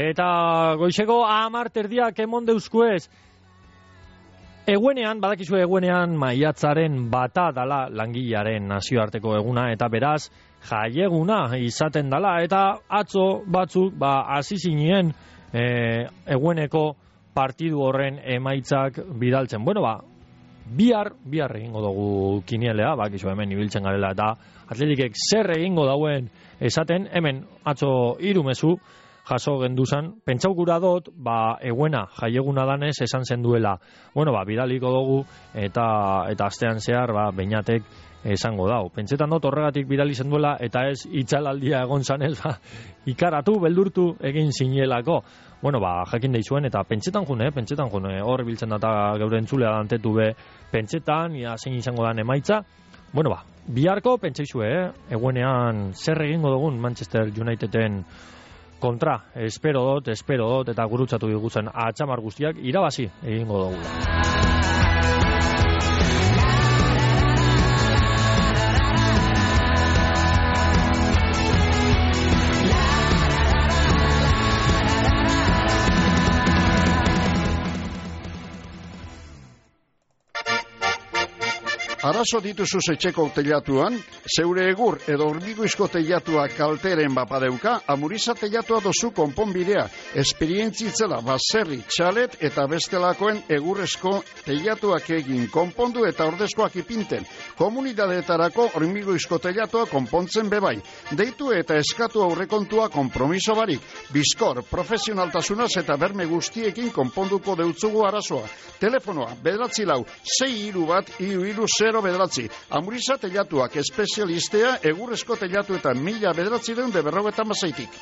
Eta goizeko hamar terdiak emon deuzkuez. Eguenean, badakizu eguenean maiatzaren bata dala langilearen nazioarteko eguna, eta beraz jaieguna izaten dala, eta atzo batzuk ba hasi zinien e, egueneko partidu horren emaitzak bidaltzen. Bueno, ba, bihar, bihar egingo dugu kinielea, bakizu hemen ibiltzen garela, eta Atletikek zer egingo dauen esaten, hemen atzo hiru mezu jaso genduzan, pentsaukura dut, ba, eguena, jaieguna danez, esan zen duela. Bueno, ba, bidaliko dugu, eta eta astean zehar, ba, Beñatek esango dau. Pentsetan dut horregatik bidali zen duela, eta ez itxalaldia egon zanez, ba, ikaratu, beldurtu egin zinelako. Bueno, ba, jakin deizuen, eta pentsetan june, pentsetan june, hor biltzen data geure entzulea dantetu be, pentsetan, ia zein izango dan emaitza. Bueno, ba, biharko pentsaizue, eh? Eguenean zer egingo dugun Manchester Uniteden kontra, espero dut, espero dut, eta gurutzatu diguzen atxamar guztiak irabazi egingo dugu.
Arazo dituzu etxeko teilatuan, zeure egur edo hormigoizko teilatua kalteren bapadeuka, Amuriza teilatua dozu konponbidea, esperientzitzela baserri, txalet eta bestelakoen egurrezko teilatuak egin konpondu eta ordezkoak ipinten. Komunidadeetarako hormigoizko teilatua konpontzen bebai. Deitu eta eskatu aurrekontua konpromiso barik. Bizkor, profesionaltasunaz eta berme guztiekin konponduko deutzugu arazoa. Telefonoa, bederatzi lau, sei hiru bat, hiru hiru zero bederatzi. Amuriza teilatuak espezialistea egurrezko teilatu eta mila bederatzi deun de berrogeta mazaitik.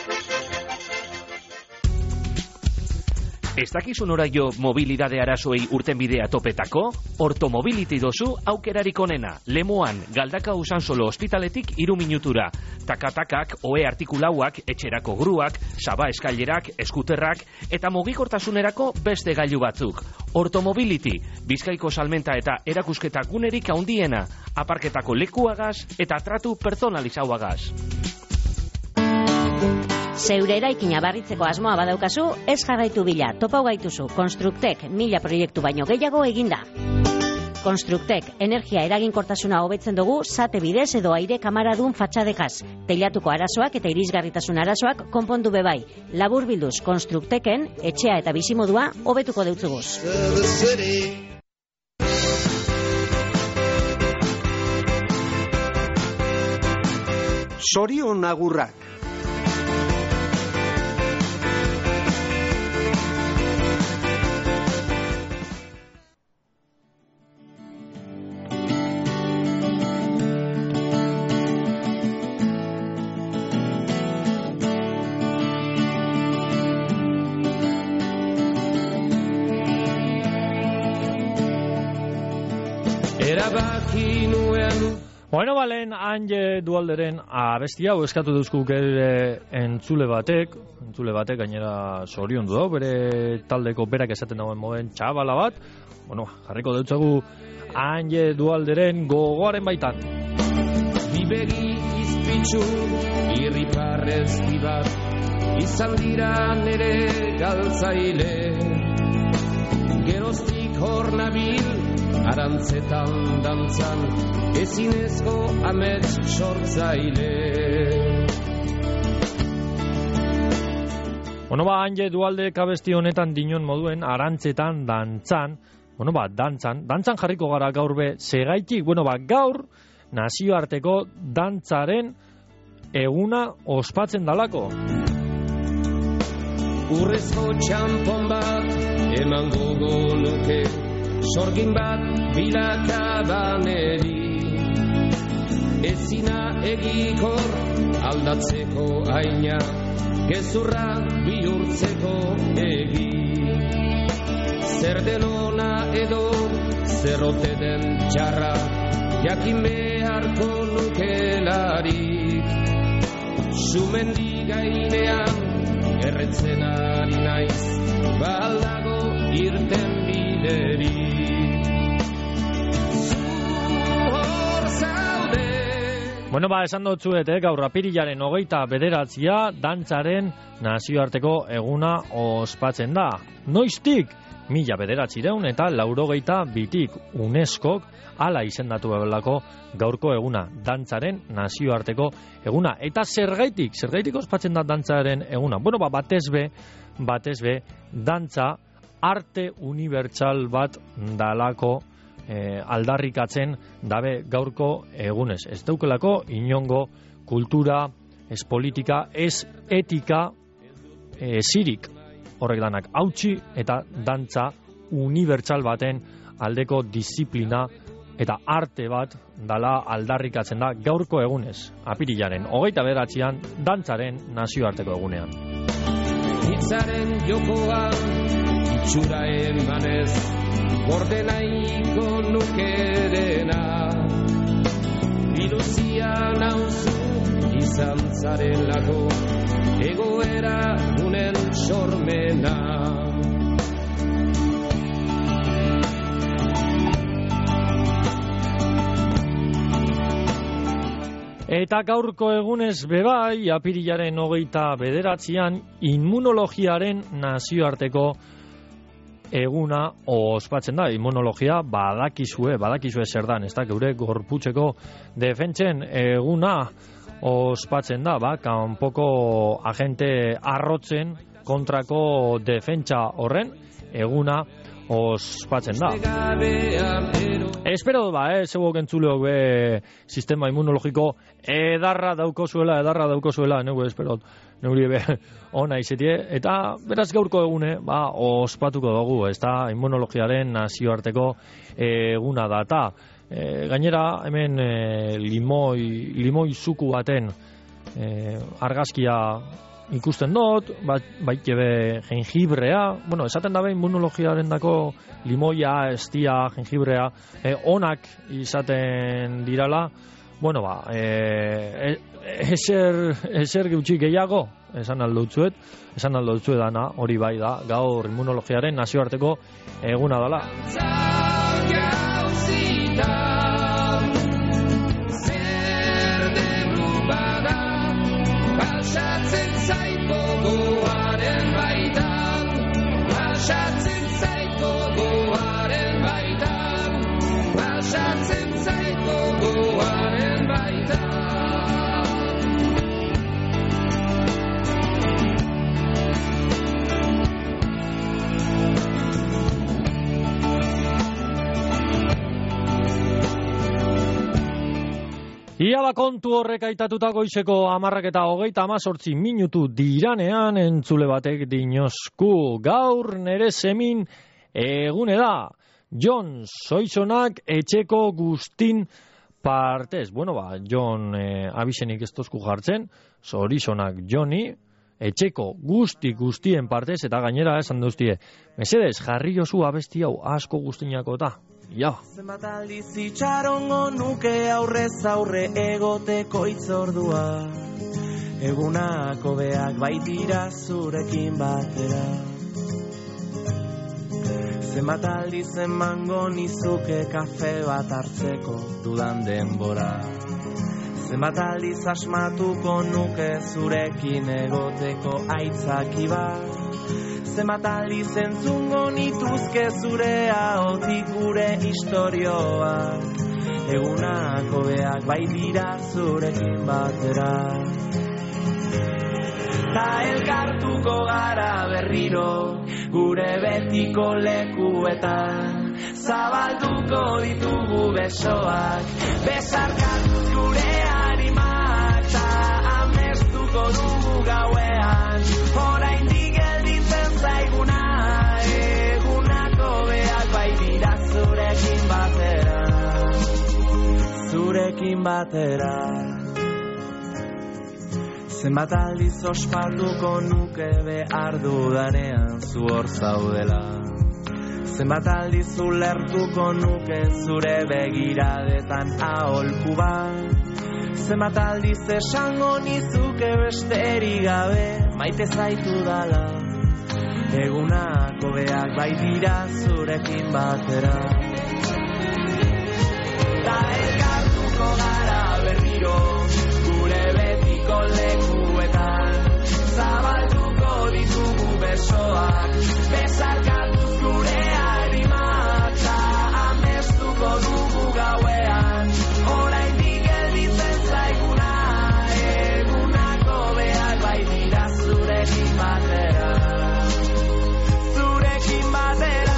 Ez dakizu noraio mobilidade arazoei urtenbidea topetako? Ortomobility dozu aukerarik onena. Lemoan, Galdaka Usansolo ospitaletik iru minutura. Takatakak, ohe artikulauak, etxerako gruak, saba eskailerak, eskuterrak, eta mugikortasunerako beste gailu batzuk. Ortomobility, Bizkaiko salmenta eta erakusketa gunerik handiena. Aparketako lekuagaz eta tratu personalizauagaz.
Zeure eraikina barritzeko asmoa badaukazu, ez jarraitu bila, topau gaituzu, Konstruktek mila proiektu baino gehiago eginda. Konstruktek, energia eraginkortasuna hobetzen dugu, zate bidez edo aire kamaradun fatxadekaz. Teilatuko arazoak eta irisgarritasun arazoak konpondu bebai. Labur bilduz, Konstrukteken, etxea eta bizimodua hobetuko deutzuguz.
Zorion agurrak.
Bueno, balen, Anje Dualderen abestia, hau eskatu duzku gere entzule batek, entzule batek gainera zorion du dau, bere taldeko berak esaten dagoen moden txabala bat. Bueno, jarriko deutzagu Anje Dualderen gogoaren baitan.
Bibegi izpitzu, irriparrez bat, izan dira nere galtzaile, geroztik hor nabil, arantzetan dantzan, ezinezko amets sortzaile.
Bueno, ba, Anje Dualde kabesti honetan dinon moduen arantzetan dantzan, bueno, ba, dantzan, dantzan jarriko gara gaur be, segaitik, bueno, ba, gaur nazioarteko dantzaren eguna ospatzen dalako.
Urrezko txampon bat eman gogo nuke, sorgin bat bilakadaneri, ezina egikor aldatzeko aina, gezurra bihurtzeko egi. Zer denona edo zerrote den txarra, jakin beharko nukelarik. Sumendi gainean erretzen ari naiz, baldago irten biderik. Zu hor zaude,
Bueno, ba, esan dutzuet, eh, gaur apirilaren hogeita bederatzia dantzaren nazioarteko eguna ospatzen da. Noiztik, mila bederatzireun eta laurogeita bitik UNESCOk hala izendatu belako gaurko eguna, dantzaren nazioarteko eguna. Eta zergaitik, zergaitik ospatzen da dantzaren eguna. Bueno, ba, batez be, batez be, dantza arte unibertsal bat dalako Eh, aldarrikatzen dabe gaurko egunez. Ez daukelako inongo kultura, ez politika, ez etika, ez zirik horrek danak hautsi eta dantza unibertsal baten aldeko disiplina eta arte bat dala aldarrikatzen da gaurko egunez. Apirilaren hogeita bederatzian dantzaren nazioarteko egunean.
Hitzaren jokoa itxura emanez ordenaiko nukerena iluzia nauzu izan zarelako egoera unen sormena.
Eta gaurko egunez bebai, apirilaren hogeita bederatzian immunologiaren nazioarteko eguna ospatzen da. Immunologia badakizue, badakizue zer dan, ez da, geure gorputzeko defentsen eguna ospatzen da, ba, kanpoko agente arrotzen kontrako defentsa horren eguna ospatzen da. Espero ba, eh, zeuok entzuleok be sistema immunologiko edarra dauko zuela, edarra dauko zuela, neu espero, neuri be ona izetie, eta beraz gaurko egune, ba, ospatuko dugu, ez da, immunologiaren nazioarteko eguna da, eta e, gainera hemen e, limoi, limoi zuku baten e, argazkia ikusten dut, bat, baite be jengibrea, bueno, esaten dabe immunologiaren dako limoia, estia, jengibrea, e, onak izaten dirala, bueno, ba, e, eser, eser gutxi gehiago, esan aldotzuet, esan aldotzuet dana, hori bai da, gaur immunologiaren nazioarteko eguna dala.
Pasatzen zaiko goaren baitan, pasatzen zaiko goaren baitan, pasatzen zaiko goaren baitan.
Ia bakontu horrek aitatuta goizeko amarrak eta hogeita amazortzi minutu diranean entzule batek dinosku. Gaur nere zemin egune da. Jon Soizonak etxeko guztin partez. Bueno, ba, Jon eh, abisenik ez tozku jartzen, Sorizonak Joni, etxeko guzti guztien partez, eta gainera esan duztie, mesedez, jarri jozu abesti hau asko guztinako eta. Ja.
Zenbat aldiz itxarongo nuke aurrez aurre egoteko itzordua, egunako beak baitira zurekin batera. Zenbat aldiz emango nizuke kafe bat hartzeko dudan denbora, zenbat aldiz asmatuko nuke zurekin egoteko aitzaki bat, zenbat aldiz entzungo nituzke zure ahotik gure istorioak, egunako beak baitira zurekin batera. Ta elkartuko gara berriro gure betiko lekuetan, zabalduko ditugu besoak, besarkatuz gure animak, ta amestuko dugu gauean, oraindik gelditzen zaiguna, egunako beak baitira zurekin batera, zurekin batera. Zenbat aldiz ospatuko nuke behar dudanean zu hor zaudela, zenbat aldiz ulertuko nuke zure begiradetan aholku bat, zenbat aldiz esango nizuke besterik gabe maite zaitu dala, egunako beak baitira zurekin batera. Ta elkartuko gara berriro
lekuetan, zabalduko ditugu besoak, bezarkatuz gure arimak, ta amestuko dugu gauean, oraindik gelditzen zaiguna, egunako behar baitira zurekin batera, zurekin batera.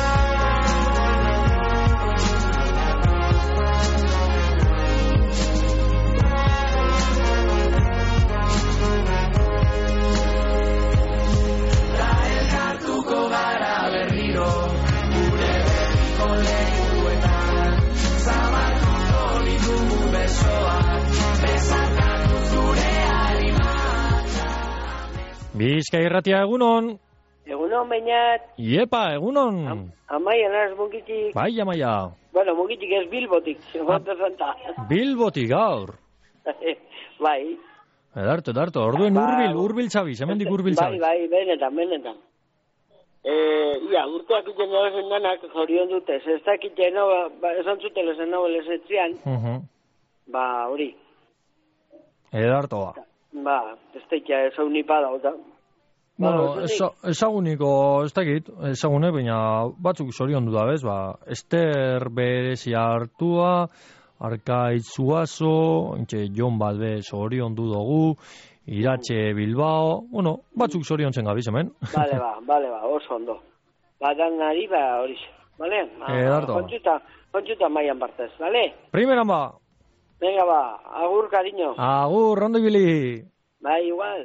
Bizkai Irratia, egunon.
Egunon, bainat.
Iepa, egunon.
Am, amaia, naz, mugitik.
Bai, amaia.
Bueno, mugitik ez Bilbotik, Juanto Santa.
Bilbotik gaur.
Bai.
Edarto, edarto, orduen
Ba,
urbil, urbil txabiz, hemendik urbil
Bai,
txabiz.
bai, benetan, benetan. Eh, ia, urteak iten dagoen danak, jorion dute, ez dakiten, no, ba, esan zutela zen nau lesetzian,
Uh -huh.
ba, hori,
Edarto ba.
ba, ez teikia ezaunipa da, eta.
Bueno, eza, ezaguniko, ez dakit, ezagune, baina batzuk zorion du da, bez, ba, Ester berezia hartua, Arkaitz Zuazo, entxe Jon bat bez zorion du dugu, Iratxe Bilbao, bueno, batzuk zorion zen gabiz, hemen.
Bale, ba, bale, ba, oso ondo. Ba, dan ari, ba, hori, bale?
Edarto.
Kontxuta, kontxuta maian partez, bale?
Primeran ba.
Venga, ba, agur, cariño.
Agur, rondo ibili.
Bai, igual.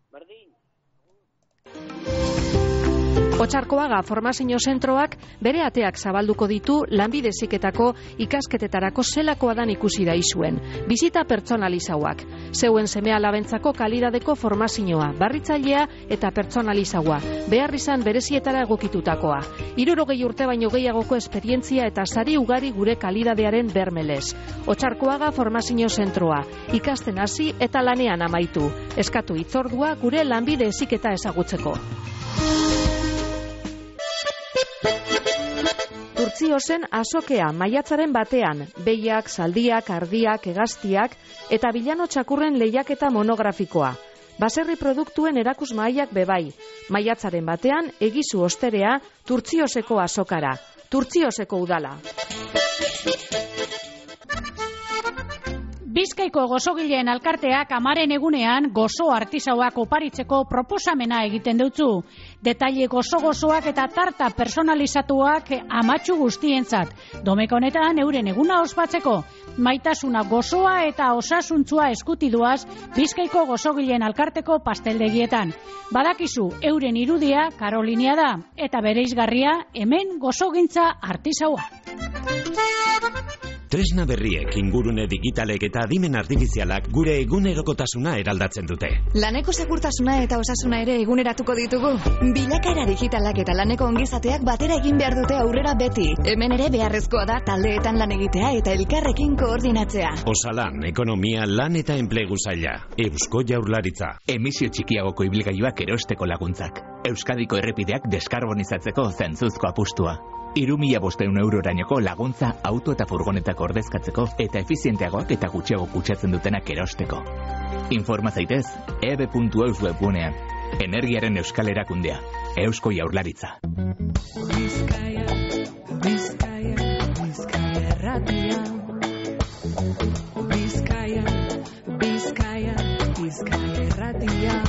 Otxarkoaga formazio zentroak bere ateak zabalduko ditu lanbide heziketako ikasketetarako zelakoa dan ikusi da izuen. Bizita pertsonalizauak. Zeuen seme alabentzako kalidadeko formazioa, barritzailea eta pertsonalizaua. Behar izan berezietara egokitutakoa. Hirurogei urte baino gehiagoko esperientzia eta sari ugari gure kalidadearen bermelez. Otxarkoaga formazio zentroa. Ikasten hasi eta lanean amaitu. Eskatu hitzordua gure lanbide heziketa ezagutzeko. Turtziozen azokea maiatzaren batean, behiak, zaldiak, ardiak, hegaztiak eta bilano txakurren lehiaketa monografikoa. Baserri produktuen erakus mahaiak bebai. Maiatzaren batean, egizu osterea, Turtzioseko azokara. Turtzioseko udala.
Bizkaiko gozogileen alkarteak amaren egunean gozo artisauak oparitzeko proposamena egiten dutzu. Detaile gozo-gozoak eta tarta personalizatuak amatxu guztientzat. Domeko honetan euren eguna ospatzeko. Maitasuna gozoa eta osasuntzua eskutiduaz Bizkaiko gozogileen alkarteko pasteldegietan. Badakizu euren irudia Karolinia da eta bereizgarria hemen gozogintza artisaua.
Tresna berriek, ingurune digitalek eta adimen artifizialak gure egunerokotasuna eraldatzen dute.
Laneko segurtasuna eta osasuna ere eguneratuko ditugu. Bilakaera digitalak eta laneko ongizateak batera egin behar dute aurrera beti. Hemen ere beharrezkoa da taldeetan lan egitea eta elkarrekin koordinatzea.
Osalan, ekonomia, lan eta enplegu zaila. Eusko Jaurlaritza.
Emisio txikiagoko ibilgailuak erosteko laguntzak. Euskadiko errepideak deskarbonizatzeko zentzuzko apustua. Iru mila bosteun eurorainoko laguntza auto eta furgonetak ordezkatzeko eta efizienteagoak eta gutxiago kutsatzen dutenak erosteko. Informa zaitez e b puntu eus webgunean. Energiaren euskal erakundea. Eusko Jaurlaritza.
Bizkaia, Bizkaia, Bizkaia erratia. Bizkaia, Bizkaia, Bizkaia erratia.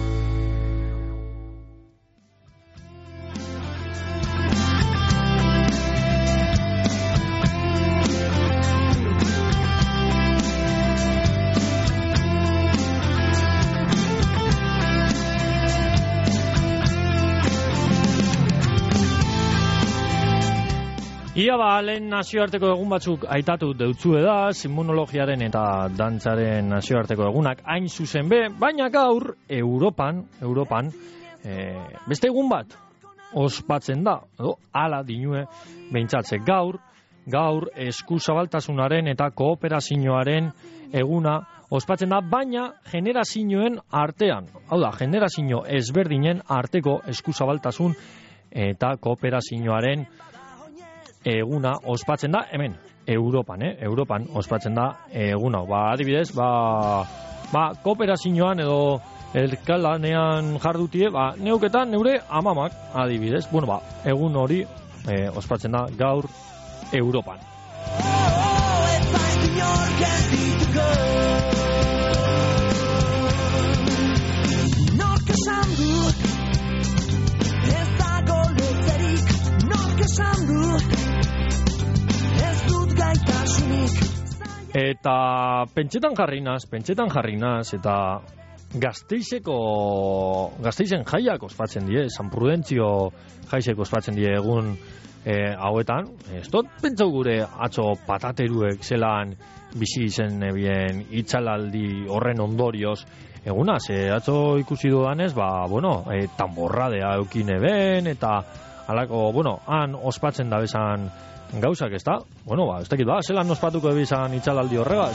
Ia ba, lehen nazioarteko egun batzuk aitatu deutzue da, immunologiaren eta dantzaren nazioarteko egunak hain zuzen be, baina gaur Europan, Europan, e, beste egun bat ospatzen da, edo, ala dinue behintzatze gaur, gaur eskuzabaltasunaren eta kooperazioaren eguna ospatzen da, baina generazioen artean, hau da, generazio ezberdinen arteko eskuzabaltasun eta kooperazioaren eguna ospatzen da, hemen, Europan, eh? Europan ospatzen da eguna. Ba, adibidez, ba, ba, kooperazioan edo elkalanean jardutie, ba, neuketan neure amamak adibidez. Bueno, ba, egun hori e, ospatzen da gaur Europan.
Nork esan du, ez dago letzerik. Nork esan du, ez dut gaitasunik.
Eta pentsetan jarri naz, pentsetan jarri naz, eta Gasteizeko, Gasteizen jaiak ospatzen die, San Prudentzio jaiseko ospatzen die egun e, hauetan. Ez dut pentsau gure atzo patateruek zelan bizi izen ebien itxalaldi horren ondorioz eguna, ze atzo ikusi dudanez, ba, bueno, e, tamborradea eukin eben, eta alako, bueno, han ospatzen da bezan gauzak, ez da? Bueno, ba, ez dakit, ba, zelan ospatuko ebizan itxalaldi horregaz?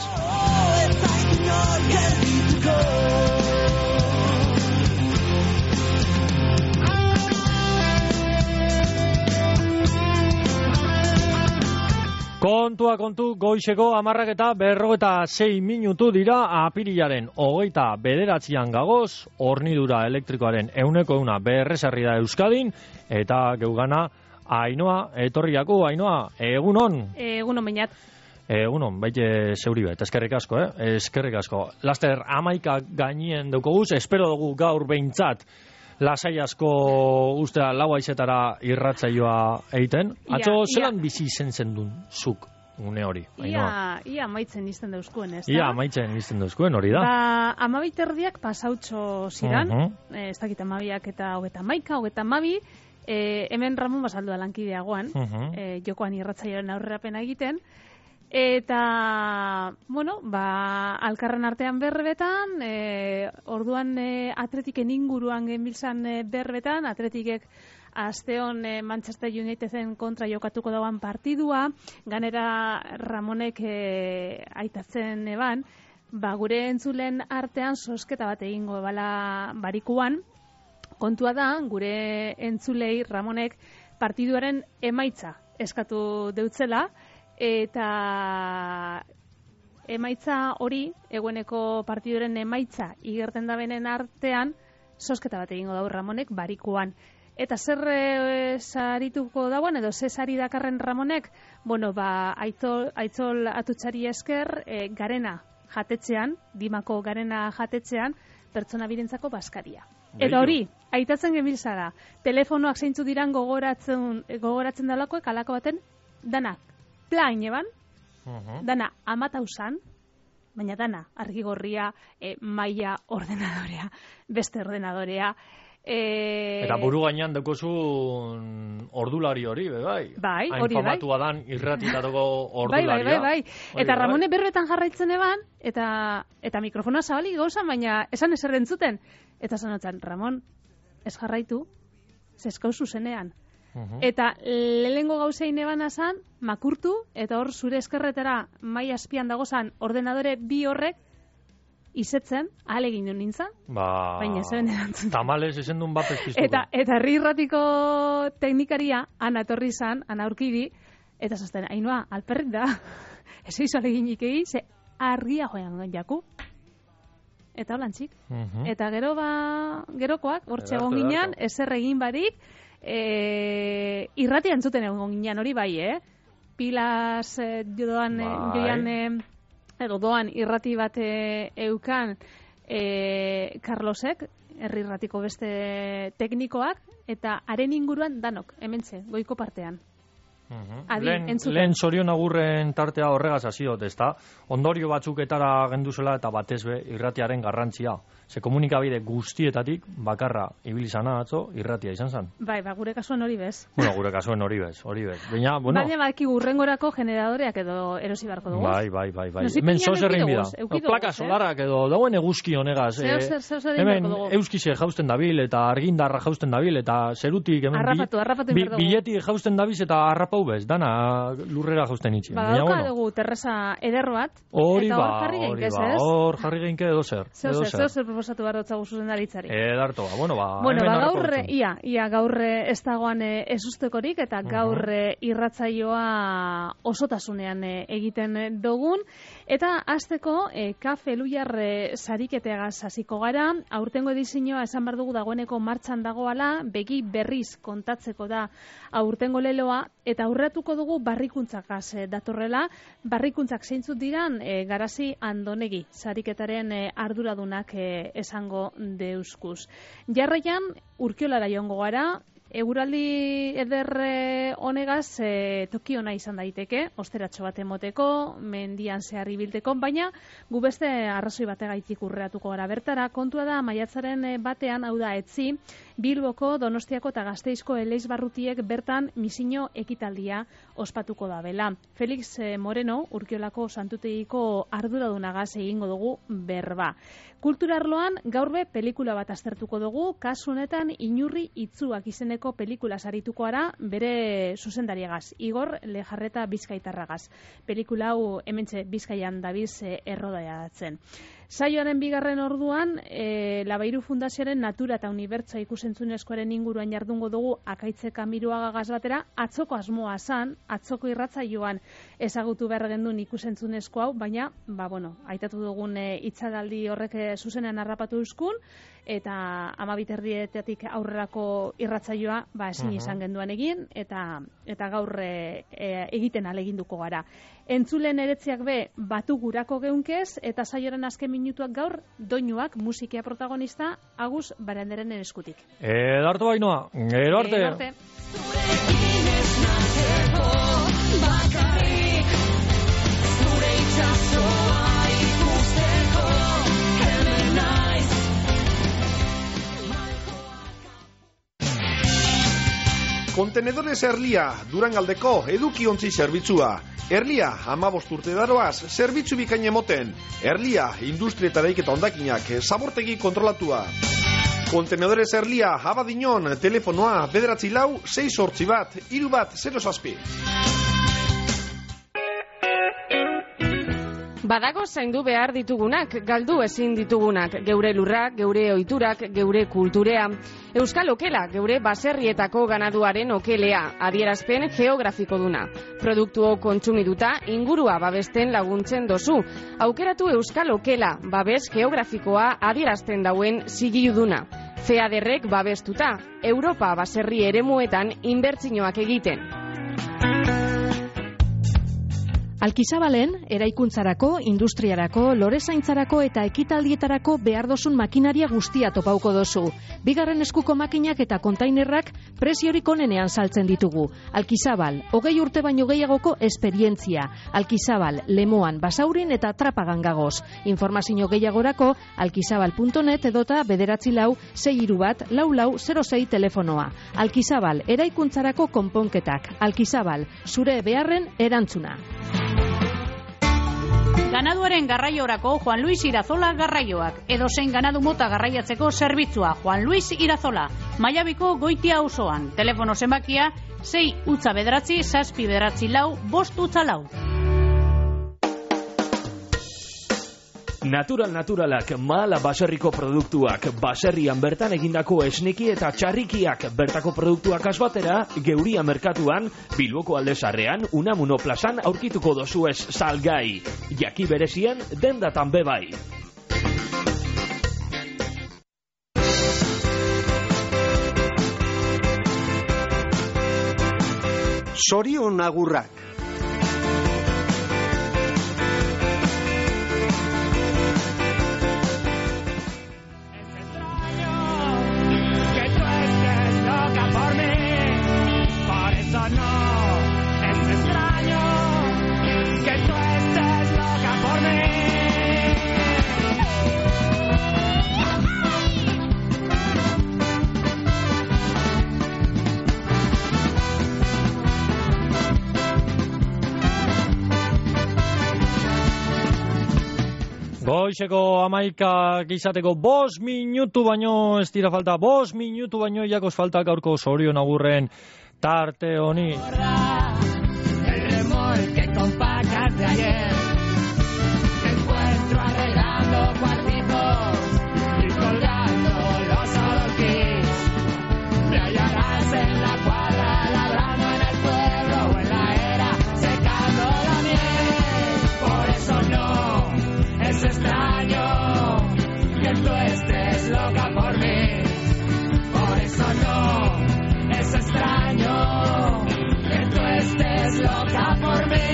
Kontua kontu, goizeko hamarrak eta berrogeta sei minutu dira apirilaren hogeita bederatzian gagoz, hornidura elektrikoaren euneko euna berrezarri da Euskadin, eta geugana Ainoa, etorriako, Ainoa, egunon?
Egunon, bainat.
Egunon, baite zeuri bet, eskerrik asko, eh? Eskerrik asko. Laster, amaika gainien daukoguz, espero dugu gaur behintzat, lasai asko ustea lau aizetara irratzaioa egiten. Atzo, ia, zelan ia. Bizi izen zendun zuk une hori?
Ia, ia maitzen izten dauzkuen, ez da?
Ia maitzen izten dauzkuen hori da.
Ba, amabiterdiak pasautxo zidan, uh -huh. eh, ez dakit amabiak eta hogeta maika, hogeta amabi, eh, hemen Ramon Basaldua lankideagoan, uh -huh. eh, jokoan irratzaioaren aurrerapena egiten, eta, bueno, ba, alkarren artean berbetan, e, orduan e, atletiken inguruan genbiltzan e, berbetan, atletikek asteon e, Manchester Uniteden kontra jokatuko dauan partidua, ganera Ramonek e, aitatzen eban, ba, gure entzulen artean sosketa bat egingo bala barikuan, kontua da, gure entzulei Ramonek partiduaren emaitza eskatu deutzela, eta emaitza hori, egueneko partiduren emaitza igerten da benen artean, sosketa bat egingo dau Ramonek barikuan. Eta zer e, sarituko dauan, edo ze sari dakarren Ramonek, bueno, ba, aitzol, aitzol atutxari esker, e, garena jatetzean, dimako garena jatetzean, pertsona birentzako baskaria. Eta hori, aitatzen genbiltzara, telefonoak zeintzu diran gogoratzen, gogoratzen dalakoek alako baten, danak. Plain eban, uh-huh. dana amatausan, baina dana argigorria, e, maila ordenadorea, beste ordenadorea. E...
Eta buru gainean daukozun ordulari hori, be bai?
Bai,
hain
hori bai.
Hain famatua dan irratitatoko ordularia.
Bai, bai, bai, bai. Eta bai, Ramone bai. Berbetan jarraitzen eban, eta, eta mikrofonoa zabalik gauzan, baina esan ezer entzuten. Eta zanotzen, Ramon, ez jarraitu, zeskau zuzenean. Uh-huh. Eta lehengo gauzein eban azan, makurtu, eta hor zure eskerretara mai azpian dagozan ordenadore bi horrek izetzen, alegin duen nintzen,
ba,
baina zeben erantzun.
Tamales ezen duen bat ezpiztuko.
Eta, eta herri irratiko teknikaria, ana etorri zan, ana aurkidi, eta zazten, Ainoa, alperrik da, ez eizu aleginik egi, ze argia joan jaku. Eta holan txik. Uh-huh. Eta gero ba, gerokoak, hortxe egon ginean, ezer egin barik, E, irrati antzuten egon ginean hori bai, eh? Pilas e, joan, bai. joan e, edo doan irrati bat e, eukan e, Carlosek, herri irratiko beste teknikoak, eta haren inguruan danok, hementxe, goiko partean.
Uh-huh. Adi, lehen, lehen zorion agurren tartea horregaz hasiot, ezta? Ondorio batzuketara genduzela eta batez be irratiaren garrantzia. Ze komunikabide guztietatik bakarra ibilizana atzo irratia izan zen.
Bai, ba, gure kasuan hori bez.
Bueno, gure kasuan hori bez, hori bez. Baina, bueno...
Baina, baki urrengorako generadoreak edo erosi barko dugu.
Bai, bai, bai, bai. Hemen zozerrin bida. Plaka solarak edo dauen eguzki honegaz.
Zeo, zer, zeo, zer egin barko dugu.
Hemen euskize jausten dabil eta argindarra jausten dabil eta zerutik hemen...
Arrapatu, arrapatu
bi, biletik jausten dabiz eta arrapatu jau bez, dana lurrera jausten itxi.
Ba, dauka dugu terreza eder bat,
hori
eta
ba,
hor jarri
hori
geinke,
ba,
ez?
hor jarri geinke edo zer.
Zeu
edo
zer, zeu zer proposatu behar dutzagu zuzendaritzari.
Edarto, ba, bueno, ba,
Bueno,
hemen
ba,
harrako
gaur,
dutzen.
ia, ia, gaur eh, ez dagoan eh, ez ustekorik, eta gaur eh, irratzaioa osotasunean eh, egiten eh, dugun, eta hasteko eh, kafe luiar eh, sariketeagaz hasiko gara, aurtengo edizioa esan behar dugu dagoeneko martxan dagoala, begi berriz kontatzeko da aurtengo leloa, eta aurratuko dugu barrikuntzakaz eh, datorrela, barrikuntzak zeintzut diran eh, garazi andonegi, sariketaren eh, arduradunak eh, esango deuskuz. Jarraian, Urkiolara joango gara, eguraldi eder eh, honegaz eh, toki ona izan daiteke, osteratxo bat emoteko, mendian zehar ibilteko, baina gu beste arrazoi bategaitik urreatuko gara bertara. Kontua da, maiatzaren eh, batean, hau da, etzi, Bilboko, Donostiako eta Gasteizko Eleiz Barrutiek bertan misino ekitaldia ospatuko da bela. Felix eh, Moreno, Urkiolako santutegiko arduradunagaz egingo dugu berba. Kulturarloan gaurbe pelikula bat aztertuko dugu, kasu honetan Inurri Itzuak izeneko pelikula sarituko ara bere zuzendariagaz, Igor Lejarreta Bizkaitarragaz. Pelikula hau hementxe Bizkaian dabiz e, errodaiatzen. Saioaren bigarren orduan, e, Labairu Fundazioaren Natura eta Unibertsoa ikusentzunezkoaren inguruan jardungo dugu Akaitze Kamiruaga gazbatera, atzoko asmoa zan, atzoko irratzaioan ezagutu behar gendun ikusentzunezko hau, baina, ba, bueno, aitatu dugun e, itzagaldi horrek e, zuzenean harrapatu euskun, eta amabiterdietatik aurrerako irratzaioa ba, ezin
Mhm.
izan genduan egin, eta eta gaur e, e, egiten aleginduko gara. Entzulen eretziak be batu gurako geunkez, eta saioaren azken minutuak gaur doinuak musikia protagonista Agus Baranderen eskutik.
Edarto bainoa, gero arte.
Gero arte.
Bakarrik zure itxasoa ikusteko hemen naiz.
Kontenedores Erlia, Durangaldeko edukiontzi zerbitzua. Erlia, hamabost urte daroaz, zerbitzu bikain emoten. Erlia, industria eta eraiketa hondakinak, zabortegi kontrolatua. Kontenedores Erlia, Abadiñon, telefonoa, bederatzi lau, sei sortzi bat, hiru bat, zero zazpi.
Badago zaindu behar ditugunak, galdu ezin ditugunak, geure lurrak, geure ohiturak, geure kulturea. Euskal Okela, geure baserrietako ganaduaren okelea, adierazpen geografiko duna. Produktuo kontsumiduta, ingurua babesten laguntzen dozu. Aukeratu Euskal Okela, babes geografikoa adierazten dauen zigiluduna. Feaderrek babestuta, Europa baserri eremuetan inbertsioak egiten.
Alkizabalen, eraikuntzarako, industriarako, lorezaintzarako eta ekitaldietarako behar dozun makinaria guztia topauko dozu. Bigarren eskuko makinak eta kontainerrak preziorik onenean saltzen ditugu. Alkizabal, hogei urte baino gehiagoko esperientzia. Alkizabal, Lemoan, Basaurin eta Trapagan gagoz. Informazio gehiagorako alkizabal puntu net edota bederatzi lau, sei hiru bat, lau lau, zero sei telefonoa. Alkizabal, eraikuntzarako konponketak. Alkizabal, zure beharren erantzuna.
Ganaduaren garraiorako Juan Luis Irazola garraioak. Edozein ganadu mota garraiatzeko zerbitzua Juan Luis Irazola. Maiabiko Goitia auzoan. Telefono zenbakia sei utza bederatzi, zazpi bederatzi lau, bost utza lau.
Natural naturalak, Mahala baserriko produktuak, baserrian bertan egindako esneki eta txarrikiak, bertako produktuak asbatera, Geuria merkatuan, Bilboko aldezarrean, Unamuno plazan aurkituko dozuez salgai. Jaki berezien, dendatan bebai.
Sorion agurrak.
Goizeko amaikak izateko bost minutu baino ez dira falta, bost minutu baino jakos falta gaurko Sorion agurren tarte honi.
El remolque con pacas de ayer. Me encuentro arreglando cuartitos y colgando los adoquines. Me hallarás en la cuadra, labrando en el pueblo o en la era, secando la miel. Por eso no es extraño que tú estés loca por mí. Por eso no es extraño que tú estés loca por mí.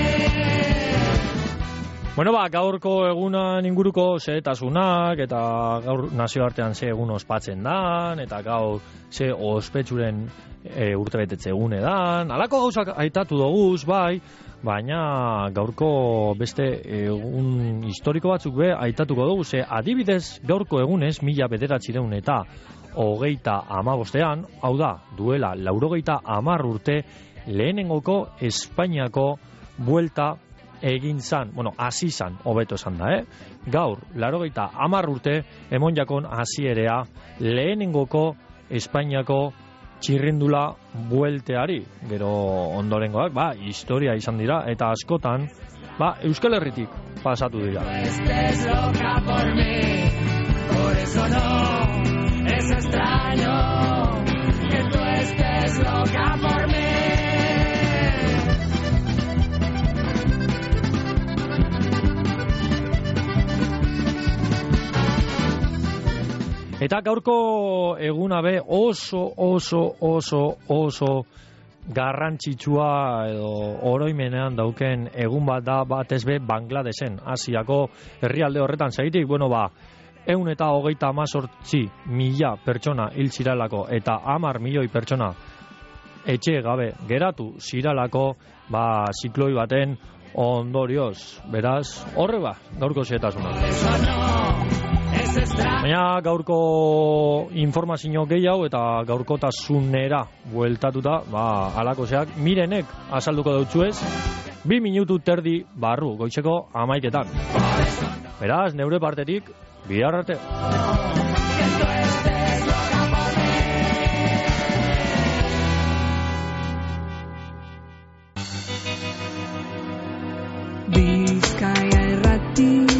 Bueno, ba, gaurko egunan inguruko zehetasunak, eta gaur nazioartean ze egun ospatzen dan, eta gaur ze ospetsuren e, urtebetetze egune dan. Halako gauzak aitatu doguz, bai, baina gaurko beste egun historiko batzuk be aitatuko dugu, ze adibidez gaurko egunez mila bederatzireun eta hogeita hamabostean, hau da, duela laurogeita hamar urte lehenengoko Espainiako buelta egin zan, bueno, hasi zan, hobeto esan da, eh? Gaur, laurogeita hamar urte, emon jakon hasierea lehenengoko Espainiako txirrindula buelteari, gero ondorengoak, ba, historia izan dira, eta askotan, ba, Euskal Herritik pasatu dira.
Estés loca por mí, por eso no es extraño que tú estés loca por mí.
Eta gaurko eguna be oso, oso, oso, oso garrantzitsua edo oroimenean dauken egun bat da batez be Bangladesen, Asiako herrialde horretan zaitik, bueno ba, ehun eta hogeita hamazortzi mila pertsona hil ziralako eta hamar milioi pertsona etxe gabe geratu ziralako, ba, zikloi baten ondorioz, beraz, horre ba, gaurko zehetasuna. Baina gaurko informazio gehiago eta gaurkotasunera bueltatuta, ba, alakoseak, mirenek azalduko dautzuez, bi minutu terdi barru, goitzeko amaiketan. Beraz, neure partetik, bihar arte.
Bizkaia errati